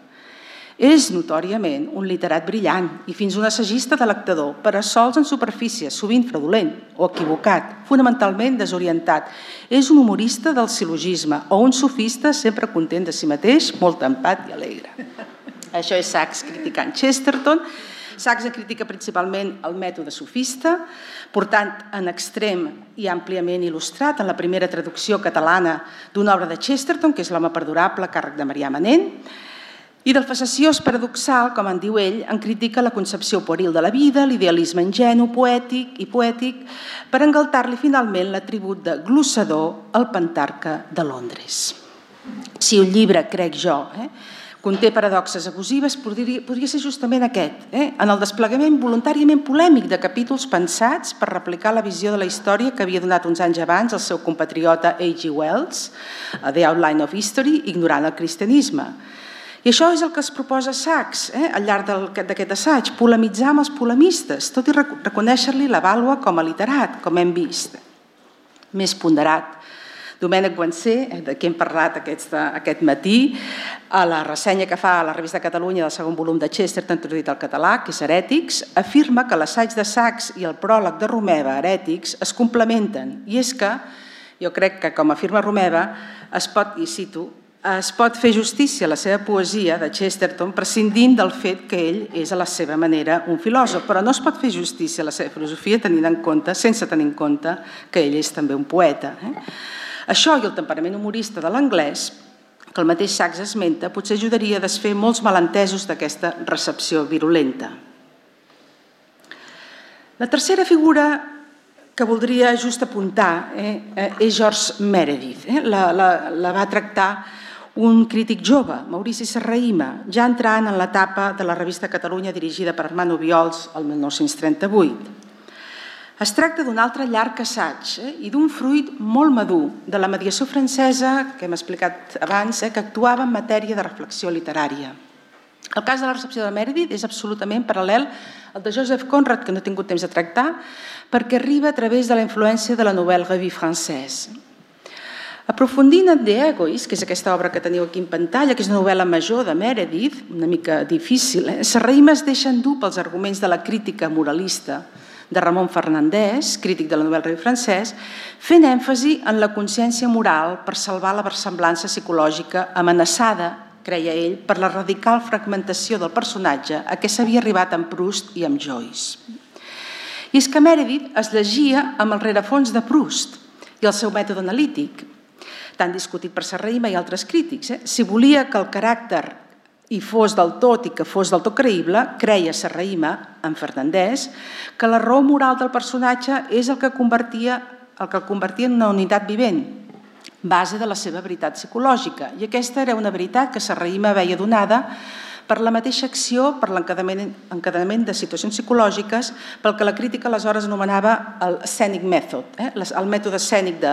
És notòriament un literat brillant i fins un assagista delectador, per a sols en superfície, sovint fraudulent o equivocat, fonamentalment desorientat. És un humorista del sil·logisme o un sofista sempre content de si mateix, molt tempat i alegre. Això és Sachs criticant Chesterton. Sachs critica principalment el mètode sofista, portant en extrem i àmpliament il·lustrat en la primera traducció catalana d'una obra de Chesterton, que és L'home perdurable, a càrrec de Marià Manent, i del facetiós paradoxal, com en diu ell, en critica la concepció pueril de la vida, l'idealisme ingenu, poètic, per engaltar-li finalment l'atribut de glossador al Pantarca de Londres. Si un llibre, crec jo, conté paradoxes abusives, podria ser justament aquest, en el desplegament voluntàriament polèmic de capítols pensats per replicar la visió de la història que havia donat uns anys abans el seu compatriota H.G. Wells, a The Outline of History, ignorant el cristianisme. I això és el que es proposa Sachs al llarg d'aquest assaig, polemitzar amb els polemistes, tot i reconèixer-li la vàlua com a literat, com hem vist. Més ponderat, Domènec Guansé, de qui hem parlat aquest matí, a la ressenya que fa a la Revista Catalunya del segon volum de Chesterton traduït al català, que és Herètics, afirma que l'assaig de Sachs i el pròleg de Romeva, Herètics, es complementen. I és que, jo crec que, com afirma Romeva, i cito, es pot fer justícia a la seva poesia de Chesterton prescindint del fet que ell és a la seva manera un filòsof, però no es pot fer justícia a la seva filosofia sense tenir en compte que ell és també un poeta. Això i el temperament humorista de l'anglès, que el mateix Sachs esmenta, potser ajudaria a desfer molts malentesos d'aquesta recepció virulenta. La tercera figura que voldria just apuntar és George Meredith. La va tractar un crític jove, Maurici Serrahima, ja entrant en l'etapa de la Revista Catalunya dirigida per Armand Obiols el 1938. Es tracta d'un altre llarg assaig i d'un fruit molt madur de la mediació francesa, que hem explicat abans, que actuava en matèria de reflexió literària. El cas de la recepció de Meredith és absolutament paral·lel al de Joseph Conrad, que no he tingut temps de tractar, perquè arriba a través de la influència de la nouvelle revue française. Aprofundint en The Egoist, que és aquesta obra que teniu aquí en pantalla, que és una novel·la major de Meredith, una mica difícil, Serrahima es deixa endur pels arguments de la crítica moralista de Ramon Fernandès, crític de la novel·la revue francès, fent èmfasi en la consciència moral per salvar la versemblança psicològica amenaçada, creia ell, per la radical fragmentació del personatge a què s'havia arribat amb Proust i amb Joyce. I és que Meredith es llegia amb el rerefons de Proust i el seu mètode analític, tan discutit per Serrahima i altres crítics. Si volia que el caràcter fos del tot i que fos del tot creïble, creia Serrahima, en Fernandès, que la raó moral del personatge és el que el convertia en una unitat vivent, base de la seva veritat psicològica. I aquesta era una veritat que Serrahima veia donada per la mateixa acció, per l'encadenament de situacions psicològiques, pel que la crítica aleshores anomenava el scenic method, el mètode escènic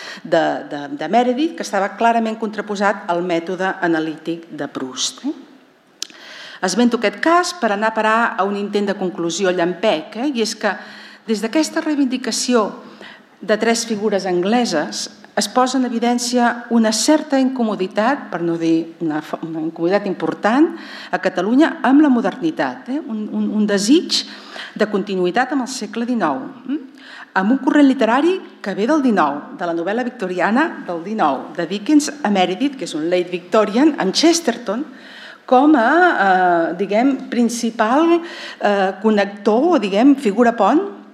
de Meredith, que estava clarament contraposat al mètode analític de Proust. Esmento aquest cas per anar a parar a un intent de conclusió llampec, i és que des d'aquesta reivindicació de tres figures angleses es posa en evidència una certa incomoditat, per no dir una incomoditat important, a Catalunya amb la modernitat, un desig de continuïtat amb el segle XIX, amb un corrent literari que ve del XIX, de la novel·la victoriana del XIX, de Dickens a Meredith, que és un late Victorian, amb Chesterton com a, principal connector o, figura pont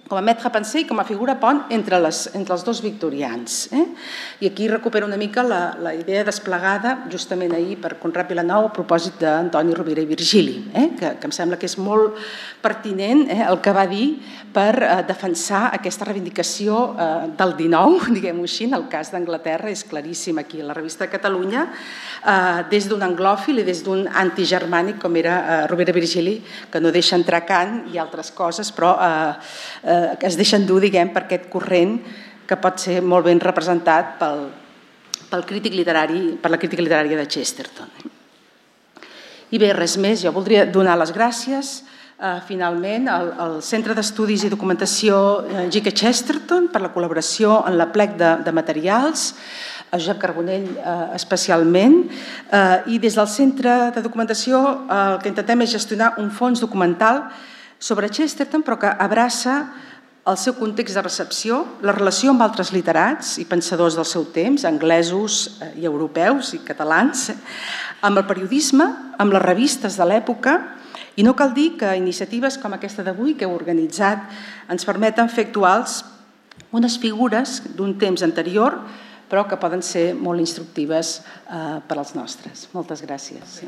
com a maître pensée i com a figura pont entre els dos victorians. I aquí recupera una mica la idea desplegada justament ahir per Conrad Vilanau a propòsit d'Antoni Rovira i Virgili, que em sembla que és molt pertinent el que va dir per defensar aquesta reivindicació del 19, diguem-ho així, en el cas d'Anglaterra és claríssim aquí a la revista de Catalunya, des d'un anglòfil i des d'un antigermànic com era Rovira i Virgili, que no deixa entrar Kant i altres coses, però que es deixen dur, diguem, per aquest corrent que pot ser molt ben representat per la crítica literària de Chesterton. I bé, res més, jo voldria donar les gràcies finalment al Centre d'Estudis i Documentació G.K. Chesterton per la col·laboració en l'aplec de materials, a Josep Carbonell especialment, i des del Centre de Documentació el que intentem és gestionar un fons documental sobre Chesterton, però que abraça el seu context de recepció, la relació amb altres literats i pensadors del seu temps, anglesos i europeus i catalans, amb el periodisme, amb les revistes de l'època, i no cal dir que iniciatives com aquesta d'avui que heu organitzat ens permeten fer actuals unes figures d'un temps anterior, però que poden ser molt instructives per als nostres. Moltes gràcies.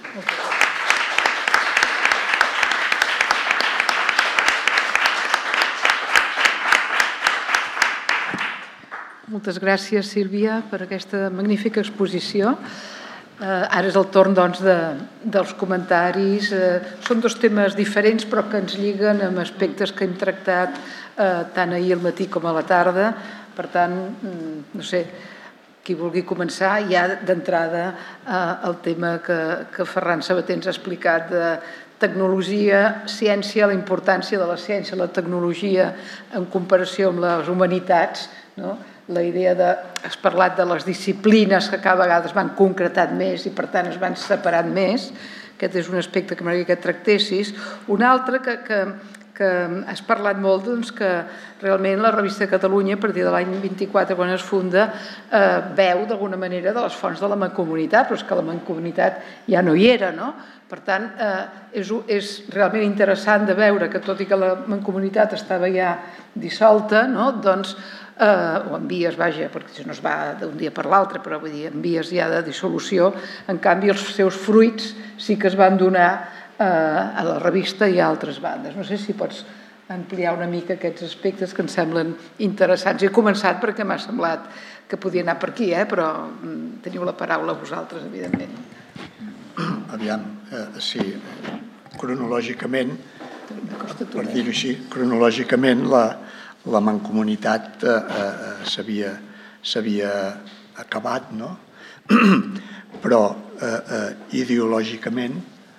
Moltes gràcies, Sílvia, per aquesta magnífica exposició. Ara és el torn dels comentaris. Són dos temes diferents, però que ens lliguen amb aspectes que hem tractat tant ahir al matí com a la tarda. Per tant, no sé, qui vulgui començar, ja d'entrada el tema que Ferran Sabater ens ha explicat de tecnologia, ciència, la importància de la ciència, la tecnologia en comparació amb les humanitats, no? La idea has parlat de les disciplines que cada vegada es van concretant més i per tant es van separant més. Aquest és un aspecte que m'agradaria que tractessis. Un altre que has parlat molt, doncs, que realment la revista de Catalunya, a partir de l'any 24, quan es funda, veu d'alguna manera de les fonts de la mancomunitat, però és que la mancomunitat ja no hi era, no? Per tant, és realment interessant de veure que, tot i que la mancomunitat estava ja dissolta, no? Doncs o en vies, vaja, perquè no es va d'un dia per l'altre, però vull dir, en vies ja de dissolució, en canvi els seus fruits sí que es van donar a la revista i a altres bandes. No sé si pots ampliar una mica aquests aspectes que em semblen interessants. He començat perquè m'ha semblat que podia anar per aquí, però teniu la paraula vosaltres, evidentment. Aviam, sí, cronològicament, per dir-ho així, cronològicament la mancomunitat s'havia acabat, no? Però ideològicament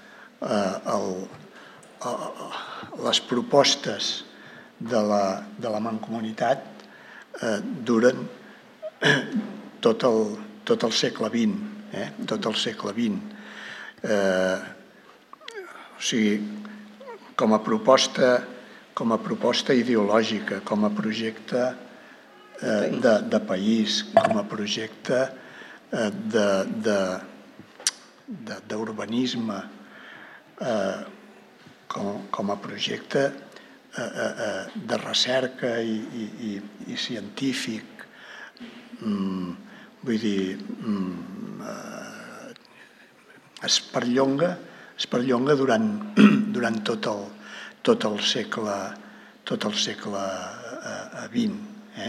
les propostes de la mancomunitat duren tot el segle XX, tot el segle XX. O sigui, com a proposta ideològica, com a projecte de país, com a projecte d'urbanisme, com a projecte de recerca i científic. Vull dir, es perllonga durant tot el segle XX.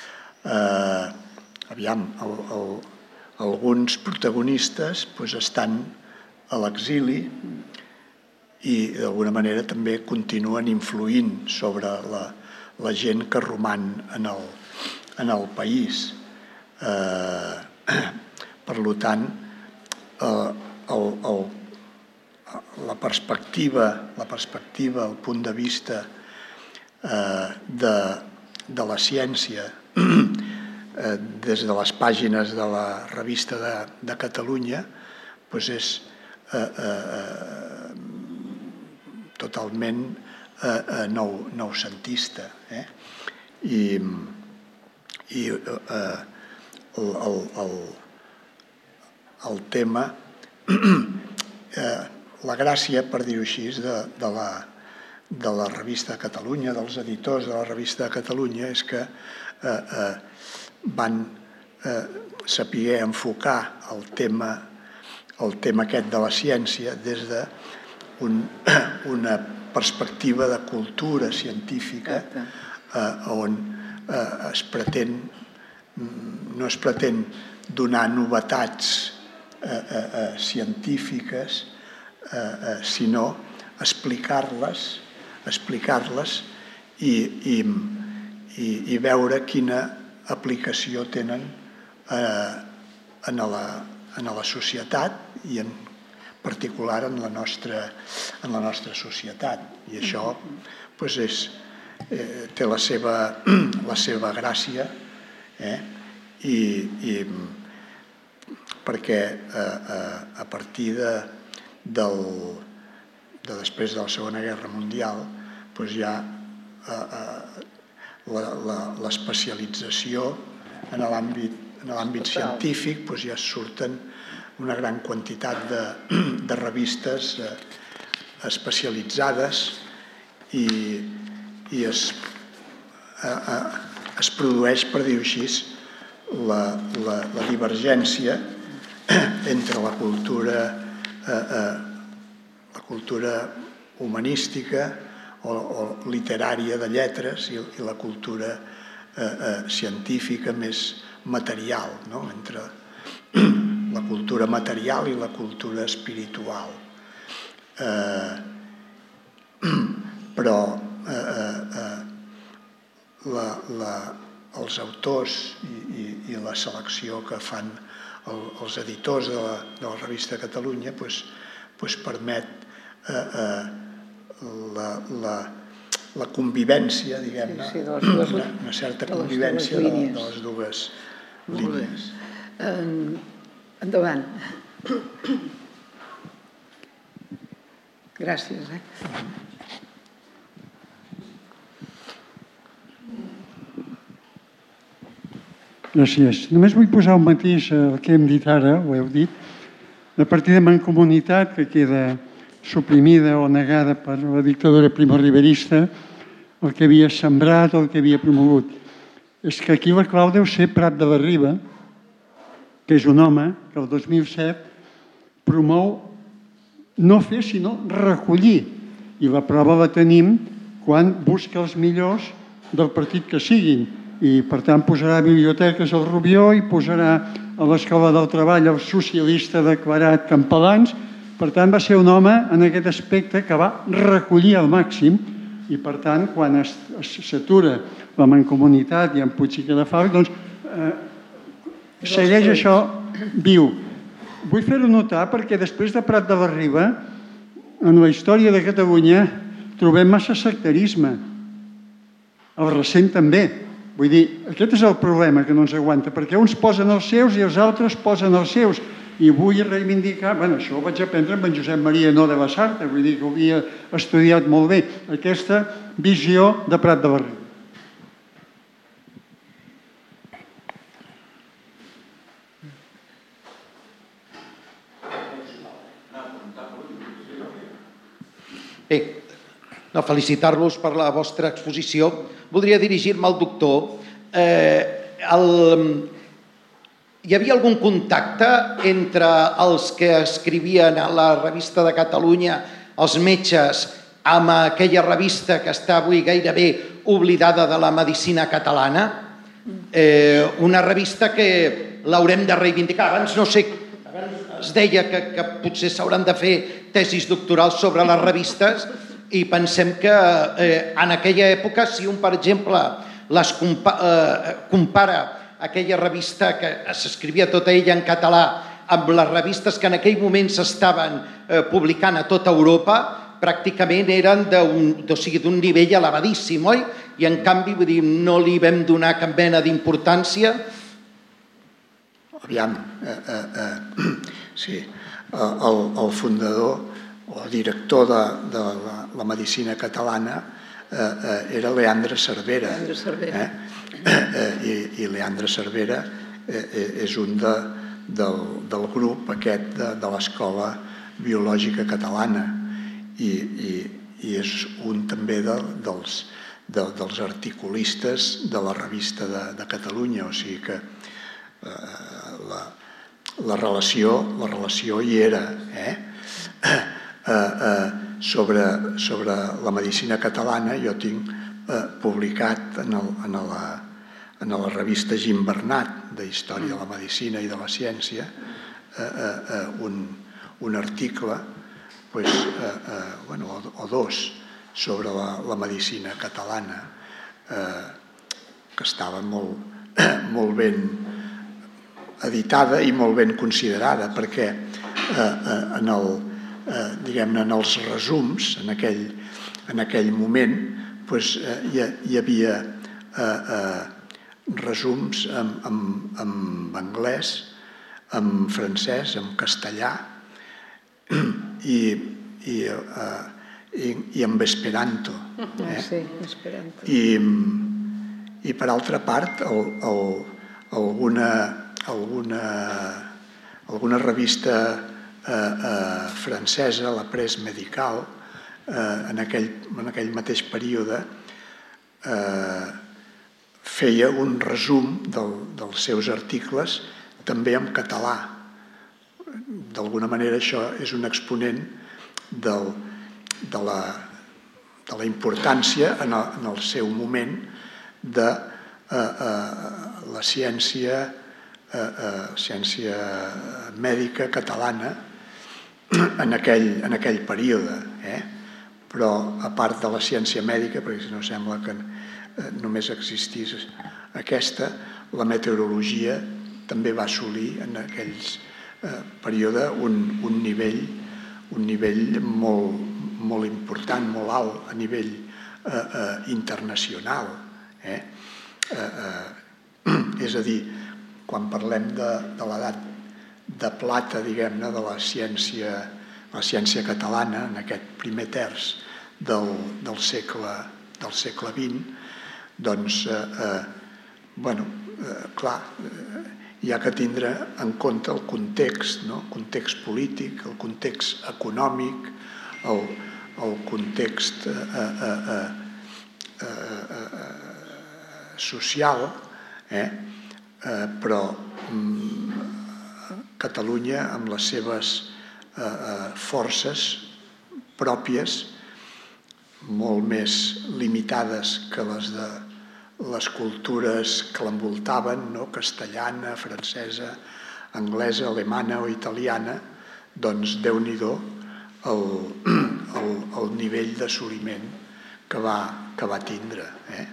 Aviam, alguns protagonistes estan a l'exili i d'alguna manera també continuen influint sobre la gent que roman en el país. Per tant, la perspectiva, el punt de vista de la ciència des de les pàgines de la revista de Catalunya és totalment noucentista. I el tema, la gràcia, per dir-ho així, de la Revista de Catalunya, dels editors de la Revista de Catalunya, és que van saber enfocar el tema aquest de la ciència des d'una perspectiva de cultura científica on no es pretén donar novetats científiques, sinó explicar-les i veure quina aplicació tenen en la societat i en particular en la nostra societat. I això té la seva gràcia, perquè a partir de després de la Segona Guerra Mundial hi ha l'especialització en l'àmbit científic, ja surten una gran quantitat de revistes especialitzades i es produeix, per dir-ho així, la divergència entre la cultura humanística o literària de lletres i la cultura científica més material, entre la cultura material i la cultura espiritual. Però els autors i la selecció que fan els editors de la Revista de Catalunya permet la convivència, diguem-ne, una certa convivència de les dues línies. Endavant. Gràcies. Gràcies. Només vull posar un matís al que hem dit ara, ho heu dit, a partir de Mancomunitat, que queda suprimida o negada per la dictadura primorriberista, el que havia sembrat o el que havia promogut. És que aquí la clau deu ser Prat de la Riba, que és un home que el 2007 promou no fer sinó recollir. I la prova la tenim quan busca els millors del partit que siguin. I, per tant, posarà a biblioteques al Rubió i posarà a l'Escola del Treball el socialista declarat Campalans. Per tant, va ser un home en aquest aspecte que va recollir al màxim i, per tant, quan s'atura la Mancomunitat i en Puig i Cadafalc, doncs segueix això viu. Vull fer-ho notar perquè després de Prat de la Riba, en la història de Catalunya, trobem massa sectarisme. El recent també. Vull dir, aquest és el problema que no ens aguanta, perquè uns posen els seus i els altres posen els seus. I vull reivindicar, això ho vaig aprendre amb en Josep Maria No de Basarta, vull dir que ho havia estudiat molt bé, aquesta visió de Prat de la Riba. Bé, felicitar-los per la vostra exposició. Voldria dirigir-me al doctor. Hi havia algun contacte entre els que escrivien a la Revista de Catalunya, els metges, amb aquella revista que està avui gairebé oblidada de la medicina catalana? Una revista que l'haurem de reivindicar. Abans es deia que potser s'hauran de fer tesis doctorals sobre les revistes i pensem que en aquella època, si un, per exemple, compara aquella revista que s'escrivia tota ella en català amb les revistes que en aquell moment s'estaven publicant a tota Europa, pràcticament eren d'un nivell elevadíssim, oi? I en canvi no li vam donar cap mena d'importància. Aviam, sí, el fundador o el director de la medicina catalana era Leandre Cervera. I Leandre Cervera és un del grup aquest de l'Escola Biològica Catalana i i és un també dels articulistes de la revista de Catalunya, o sigui que la relació hi era. Sobre la medicina catalana jo tinc publicat en la revista Gimbernat d'Història de la Medicina i de la Ciència un article o dos sobre la medicina catalana que estava molt ben editada i molt ben considerada, perquè en els resums, en aquell moment, hi havia resums en anglès, en francès, en castellà i en esperanto. Sí, esperanto. I per altra part, alguna revista francesa, la Presse Médicale, en aquell mateix període feia un resum dels seus articles també en català. D'alguna manera això és un exponent de la importància en el seu moment de la ciència mèdica catalana en aquell període. Però a part de la ciència mèdica, perquè si no sembla que només existís aquesta, la meteorologia també va assolir en aquell període un nivell molt important, molt alt, a nivell internacional. És a dir, quan parlem de l'edat de plata, diguem-ne, de la ciència catalana, en aquest primer terç del segle XX, doncs, clar, hi ha que tindre en compte el context, el context polític, el context econòmic, el context social, però Catalunya, amb les seves forces pròpies, molt més limitades que les de les cultures que l'envoltaven, castellana, francesa, anglesa, alemana o italiana, doncs Déu-n'hi-do el nivell d'assoliment que va tindre.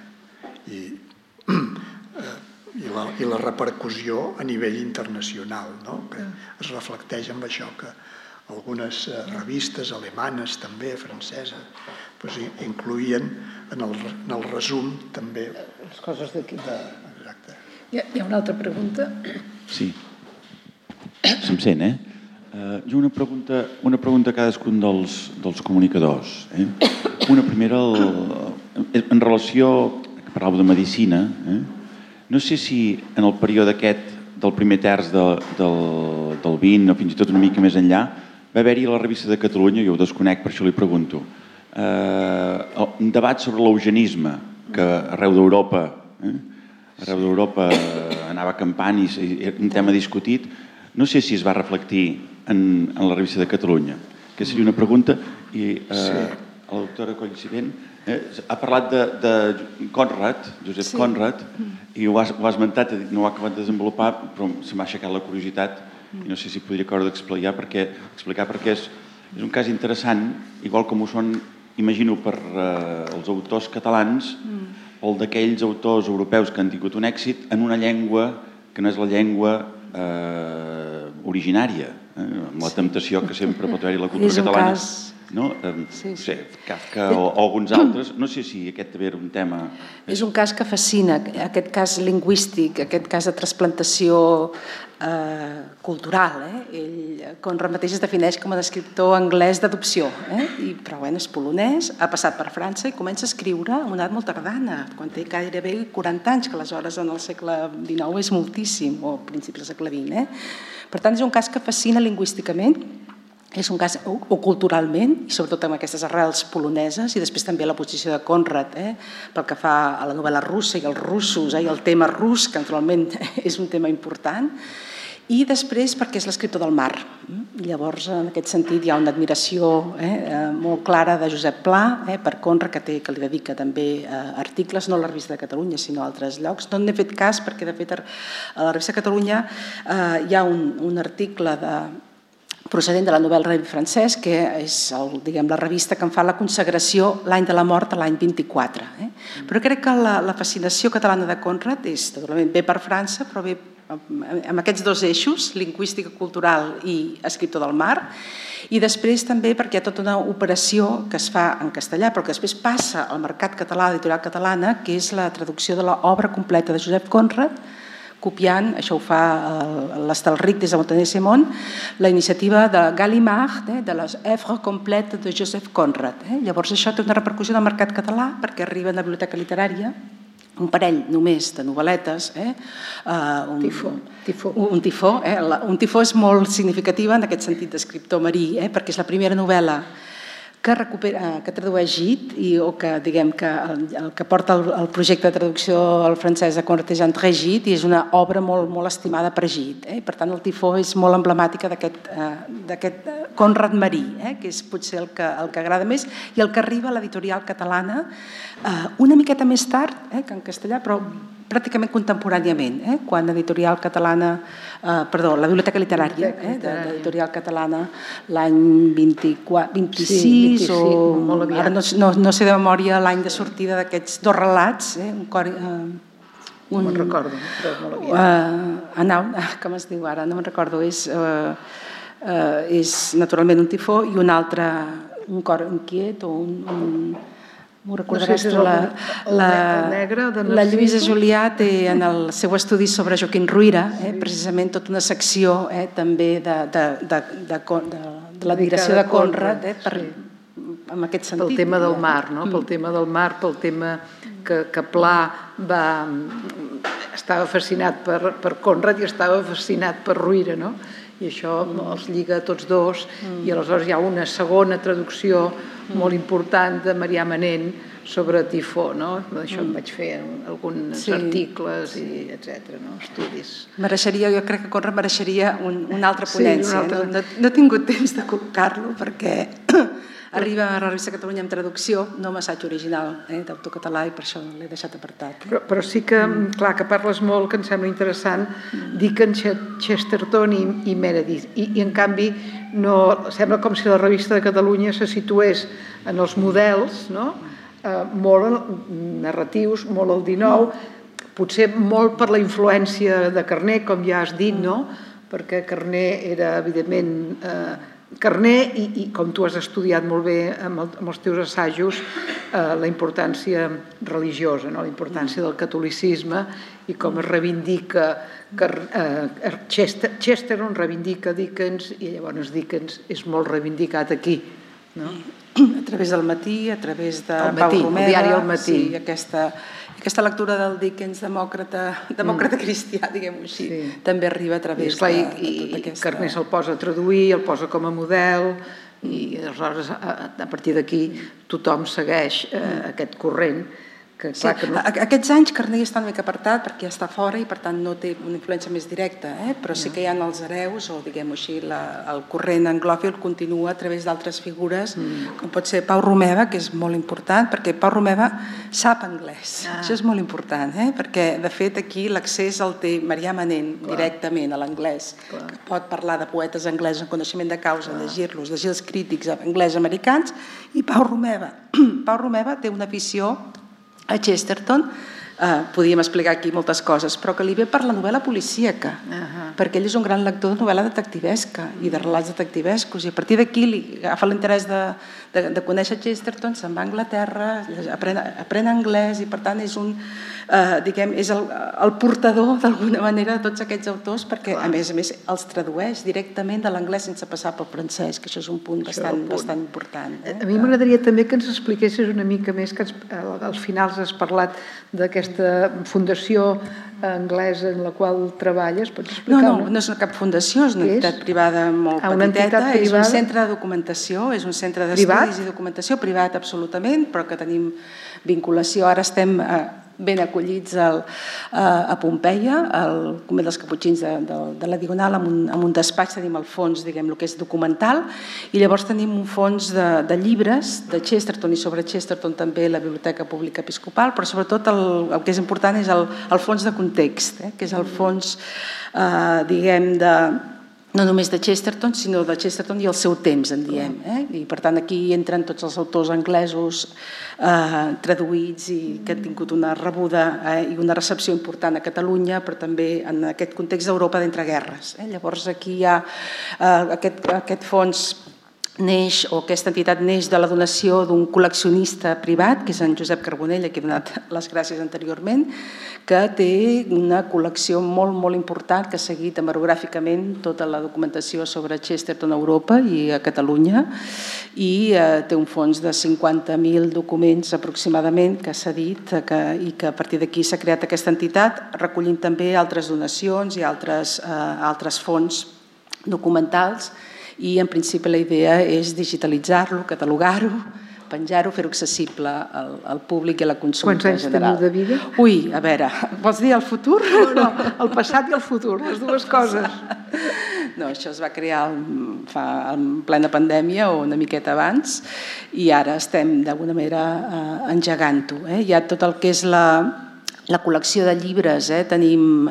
I la repercussió a nivell internacional, que es reflecteix en això, que algunes revistes alemanes, també franceses, incloïen en el resum també les coses d'aquí. Exacte. Hi ha una altra pregunta? Sí. Se'm sent, Jo una pregunta a cadascun dels comunicadors. Una primera, en relació, que parlàveu de medicina, no sé si en el període aquest del primer terç del 20 o fins i tot una mica més enllà va haver-hi a la revista de Catalunya, jo ho desconec, per això li pregunto, un debat sobre l'eugenisme que arreu d'Europa anava campant i era un tema discutit. No sé si es va reflectir en la revista de Catalunya. Aquesta seria una pregunta. I la doctora Collcivent ha parlat de Conrad, Josep Conrad, i ho ha esmentat, no ho ha acabat de desenvolupar, però se m'ha aixecat la curiositat i no sé si podria acabar d'explicar perquè és un cas interessant, igual com ho són, imagino, per els autors catalans o d'aquells autors europeus que han tingut un èxit en una llengua que no és la llengua originària, amb la temptació que sempre pot haver-hi la cultura catalana. No sé, Kafka o alguns altres, no sé si aquest també era un tema... És un cas que fascina, aquest cas lingüístic, aquest cas de trasplantació cultural. Conrad mateix es defineix com a escriptor anglès d'adopció, però és polonès, ha passat per França i comença a escriure a una edat molt tardana, quan té gairebé 40 anys, que aleshores en el segle XIX és moltíssim, o principis del segle XX. Per tant, és un cas que fascina lingüísticament és un cas, o culturalment, i sobretot amb aquestes arrels poloneses, i després també la posició de Conrad, pel que fa a la novel·la russa i els russos, i el tema rus, que naturalment és un tema important, i després perquè és l'escriptor del mar. Llavors, en aquest sentit, hi ha una admiració molt clara de Josep Pla per Conrad, que li dedica també articles, no a la Revista de Catalunya, sinó a altres llocs. No n'he fet cas perquè, de fet, a la Revista de Catalunya hi ha un article procedent de la Nouvelle Revue francès, que és la revista que en fa la consagració l'any de la mort a l'any 24. Però crec que la fascinació catalana de Conrad és, naturalment, ve per França, però ve amb aquests dos eixos, lingüística cultural i escriptor del mar, i després també perquè hi ha tota una operació que es fa en castellà, però que després passa al mercat català, a l'editorial catalana, que és la traducció de l'obra completa de Josep Conrad, copiant, això ho fa l'Estalric des de Montaner-Simon, la iniciativa de Gallimard, de les œuvres complètes de Joseph Conrad. Llavors això té una repercussió en el mercat català perquè arriba a la biblioteca literària un parell només de novel·letes. Un tifó. Un tifó és molt significativa en aquest sentit d'escriptor marí, perquè és la primera novel·la que tradueix Gide, o que diguem que el que porta el projecte de traducció al francès de Conrad és André Gide, i és una obra molt estimada per Gide. Per tant, el tifó és molt emblemàtica d'aquest Conrad marí, que és potser el que agrada més, i el que arriba a l'editorial catalana una miqueta més tard que en castellà, però pràcticament contemporàniament, quan l'editorial catalana, la biblioteca literària de l'editorial catalana l'any 26 o ara no sé de memòria l'any de sortida d'aquests dos relats, no me'n recordo, però molt aviat. Com es diu ara? No me'n recordo. És naturalment un tifó i un altre, un cor inquiet o un... M'ho recordaràs tu, la Lluïsa Julià té en el seu estudi sobre Joaquim Ruyra precisament tota una secció també de l'admiració de Conrad en aquest sentit. Pel tema del mar, pel tema del mar, pel tema que Pla estava fascinat per Conrad i estava fascinat per Ruyra, no? I això els lliga a tots dos, i aleshores hi ha una segona traducció molt important de Marià Manent sobre tifó, no? D'això em vaig fer alguns articles, etc., estudis. Jo crec que Conrad mereixeria una altra ponència. No he tingut temps de col·locar-lo perquè arriba a la Revista de Catalunya amb traducció, no amb assaig original d'autor català, i per això l'he deixat apartat. Però sí que, clar, que parles molt, que em sembla interessant, Dickens, Chesterton i Meredith. I en canvi, sembla com si la Revista de Catalunya se situés en els models, molt narratius, molt al XIX, potser molt per la influència de Carner, com ja has dit, perquè Carner era, evidentment, Carner, i com tu has estudiat molt bé amb els teus assajos, la importància religiosa, la importància del catolicisme i com es reivindica Chesterton, reivindica Dickens, i llavors Dickens és molt reivindicat aquí. A través del Matí, a través de Pau Romeva, el diari El Matí. Aquesta lectura del Dickens demòcrata cristià, diguem-ho així, també arriba a través de tota aquesta... I Carner se'l posa a traduir, el posa com a model, i aleshores a partir d'aquí tothom segueix aquest corrent. Aquests anys Carner està una mica apartat perquè ja està fora i per tant no té una influència més directa, però sí que hi ha els hereus, o diguem-ho així, el corrent anglòfil continua a través d'altres figures, com pot ser Pau Romeva, que és molt important, perquè Pau Romeva sap anglès. Això és molt important, perquè de fet aquí l'accés el té Marià Manent directament a l'anglès, que pot parlar de poetes anglesos en coneixement de causa, llegir-los, llegir els crítics anglès americans, i Pau Romeva. Pau Romeva té una afició a Chesterton, podíem explicar aquí moltes coses, però que li ve per la novel·la policíaca, perquè ell és un gran lector de novel·la detectivesca i de relats detectivescos, i a partir d'aquí li agafa l'interès de conèixer Chesterton, se'n va a Anglaterra, aprèn anglès, i per tant és el portador d'alguna manera de tots aquests autors, perquè a més els tradueix directament de l'anglès sense passar pel francès, que això és un punt bastant important. A mi m'agradaria també que ens expliquessis una mica més, que al final has parlat d'aquesta fundació anglesa en la qual treballes? Pots explicar? No és cap fundació, és una entitat privada molt petiteta, és un centre de documentació, és un centre d'estudis i documentació privat absolutament, però que tenim vinculació. Ara estem ben acollits a Pompeia, al Convent dels Caputxins de la Diagonal, amb un despatx tenim el fons, diguem, el que és documental, i llavors tenim un fons de llibres de Chesterton, i sobre Chesterton també la Biblioteca Pública Episcopal, però sobretot el que és important és el fons de context, que és el fons, diguem, no només de Chesterton, sinó de Chesterton i el seu temps, en diem. I per tant aquí entren tots els autors anglesos traduïts i que han tingut una rebuda i una recepció important a Catalunya, però també en aquest context d'Europa d'entreguerres. Llavors aquí hi ha aquest fons neix, o aquesta entitat neix de la donació d'un col·leccionista privat, que és en Josep Carbonell, a qui he donat les gràcies anteriorment, que té una col·lecció molt, molt important, que ha seguit hemerogràficament tota la documentació sobre Chesterton a Europa i a Catalunya, i té un fons de 50.000 documents aproximadament que s'ha dit, i que a partir d'aquí s'ha creat aquesta entitat, recollint també altres donacions i altres fons documentals, i en principi la idea és digitalitzar-lo, catalogar-ho, penjar-ho, fer-ho accessible al públic i a la consulta general. Quants anys teniu de vida? Ui, a veure, vols dir el futur? No, el passat i el futur, les dues coses. No, això es va crear en plena pandèmia o una miqueta abans, i ara estem d'alguna manera engegant-ho. Hi ha tot el que és la col·lecció de llibres, tenim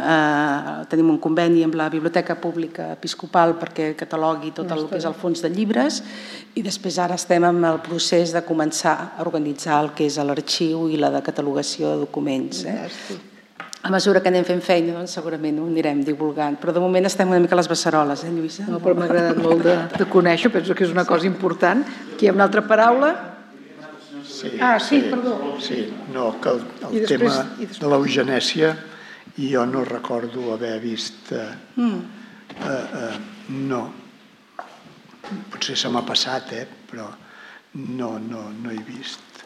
un conveni amb la Biblioteca Pública Episcopal perquè catalogui tot el que és el fons de llibres, i després ara estem en el procés de començar a organitzar el que és l'arxiu i la de catalogació de documents. A mesura que anem fent feina, doncs segurament ho anirem divulgant, però de moment estem una mica a les beceroles, Lluïsa? No, però m'ha agradat molt de conèixer, penso que és una cosa important. Aquí hi ha una altra paraula. Sí, perdó. Sí, no, que el tema de l'eugenèsia jo no recordo haver vist... No. Potser se m'ha passat, però no he vist.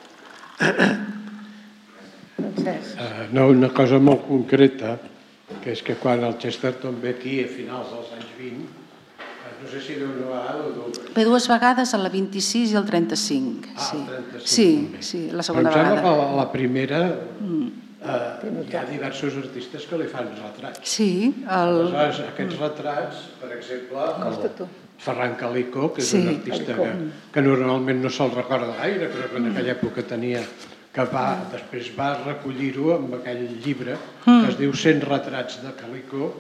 No, una cosa molt concreta, que és que quan el Chesterton ve aquí a finals dels anys 20, no sé si una vegada o dues. Ve dues vegades, a la 26 i el 35. El 35 sí, la segona vegada. vegada. Però em sembla que la primera hi ha diversos artistes que li fan retrats. Sí. Aleshores, aquests retrats, per exemple, el Ferran Calico, que és un artista que normalment no se'l recorda gaire, però que en aquella època tenia, que després va recollir-ho amb aquell llibre que es diu 100 retrats de Calico,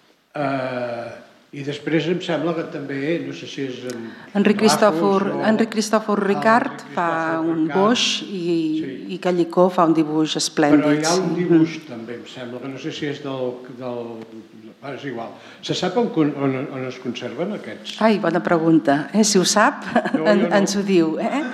i després em sembla que també, no sé si és Enric Cristòfor Ricard fa un boix i Callicó fa un dibuix esplèndid. Però hi ha un dibuix també, em sembla, que no sé si és és igual. Se sap on es conserven aquests? Ai, bona pregunta. Si ho sap, ens ho diu.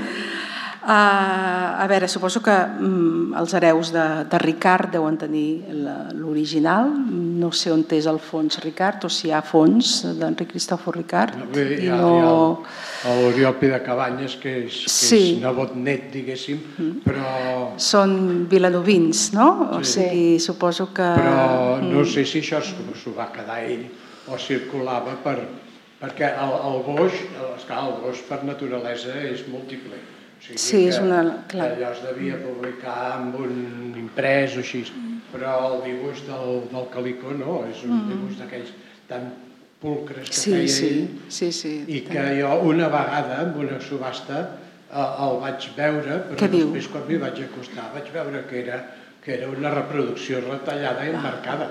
A veure, suposo que els hereus de Ricard deuen tenir l'original. No sé on és el fons Ricard o si hi ha fons d'Enric Cristòfor Ricard. Hi ha l'Oriol Pidecabanyes, que és nebot net, diguéssim, però... Són vilanovins, no? O sigui, suposo que... Però no sé si això s'ho va quedar ell o circulava perquè el boix per naturalesa és múltiple. Sí, és una... Allò es devia publicar amb un imprès o així, però el dibuix del Calico no, és un dibuix d'aquells tan pulcres que feia ell, i que jo una vegada en una subhasta el vaig veure, però després quan m'hi vaig acostar vaig veure que era una reproducció retallada i enmarcada.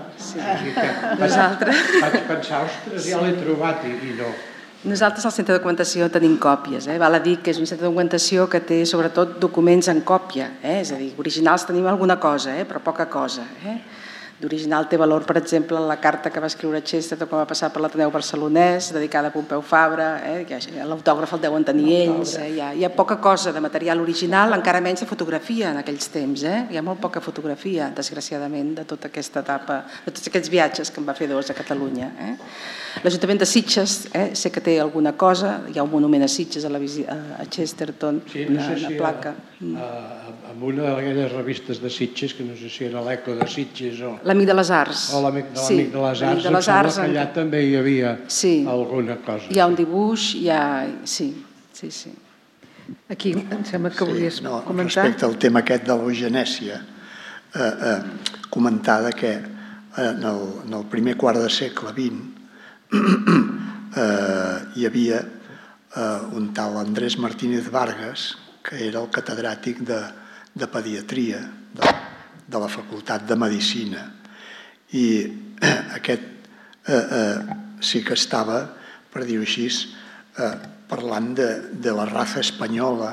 Vaig pensar, ostres, ja l'he trobat i no. Nosaltres al Centre de Documentació tenim còpies. Val a dir que és un centre de documentació que té sobretot documents en còpia. És a dir, originals tenim alguna cosa, però poca cosa. D'original té valor, per exemple, la carta que va escriure Chesterton quan va passar per l'Ateneu Barcelonès, dedicada a Pompeu Fabra, l'autògraf el deuen tenir ells. Hi ha poca cosa de material original, encara menys de fotografia en aquells temps. Hi ha molt poca fotografia, desgraciadament, de tota aquesta etapa, de tots aquests viatges que en va fer dos a Catalunya. L'Ajuntament de Sitges sé que té alguna cosa, hi ha un monument a Sitges, a Chesterton, una placa. Amb una d'aquelles revistes de Sitges, que no sé si era l'Eco de Sitges o... La l'Amic de les Arts. L'Amic de les Arts, em sembla que allà també hi havia alguna cosa. Hi ha un dibuix, sí. Aquí em sembla que volies comentar. Respecte al tema aquest de l'eugenèsia, comentar que en el primer quart de segle XX hi havia un tal Andrés Martínez Vargas, que era el catedràtic de pediatria de la Facultat de Medicina. I aquest sí que estava, per dir-ho així, parlant de la raza espanyola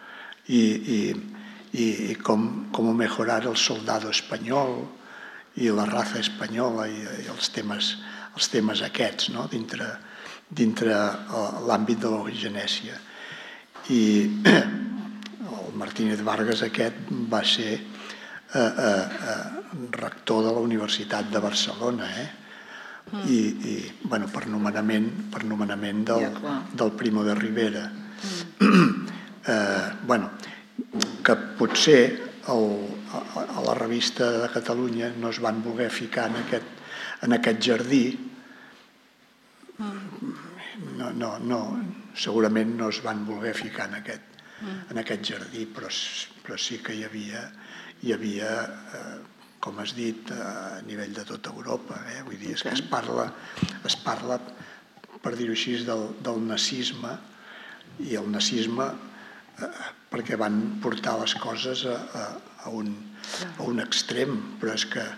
y cómo mejorar el soldado español i la raza espanyola i els temes aquests dintre l'àmbit de l'eugenèsia. I el Martínez Vargas aquest va ser rector de la Universitat de Barcelona, i per nomenament del Primo de Rivera. Que potser a la revista de Catalunya no es van voler ficar en aquest jardí. Segurament no es van voler ficar en aquest jardí, però sí que hi havia, com has dit, a nivell de tota Europa. Vull dir, és que es parla, per dir-ho així, del nazisme, i el nazisme perquè van portar les coses a un extrem, però és que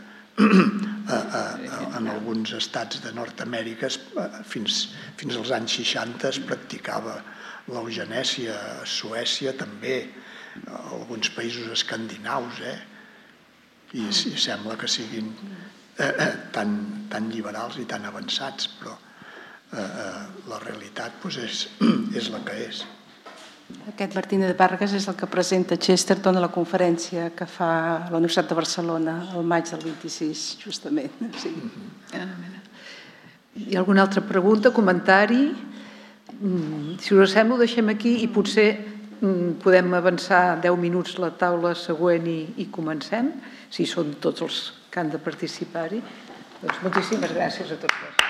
en alguns estats de Nord-Amèrica fins als anys 60 es practicava l'eugenèsia, a Suècia també, a alguns països escandinaus, i sembla que siguin tan liberals i tan avançats, però la realitat és la que és. Aquest Martínez Vargas és el que presenta Chesterton a la conferència que fa a la Universitat de Barcelona el maig del 26, justament. Hi ha alguna altra pregunta, comentari? Si us sembla, ho deixem aquí i potser podem avançar 10 minuts la taula següent i comencem, si són tots els que han de participar-hi. Doncs moltíssimes gràcies a tots.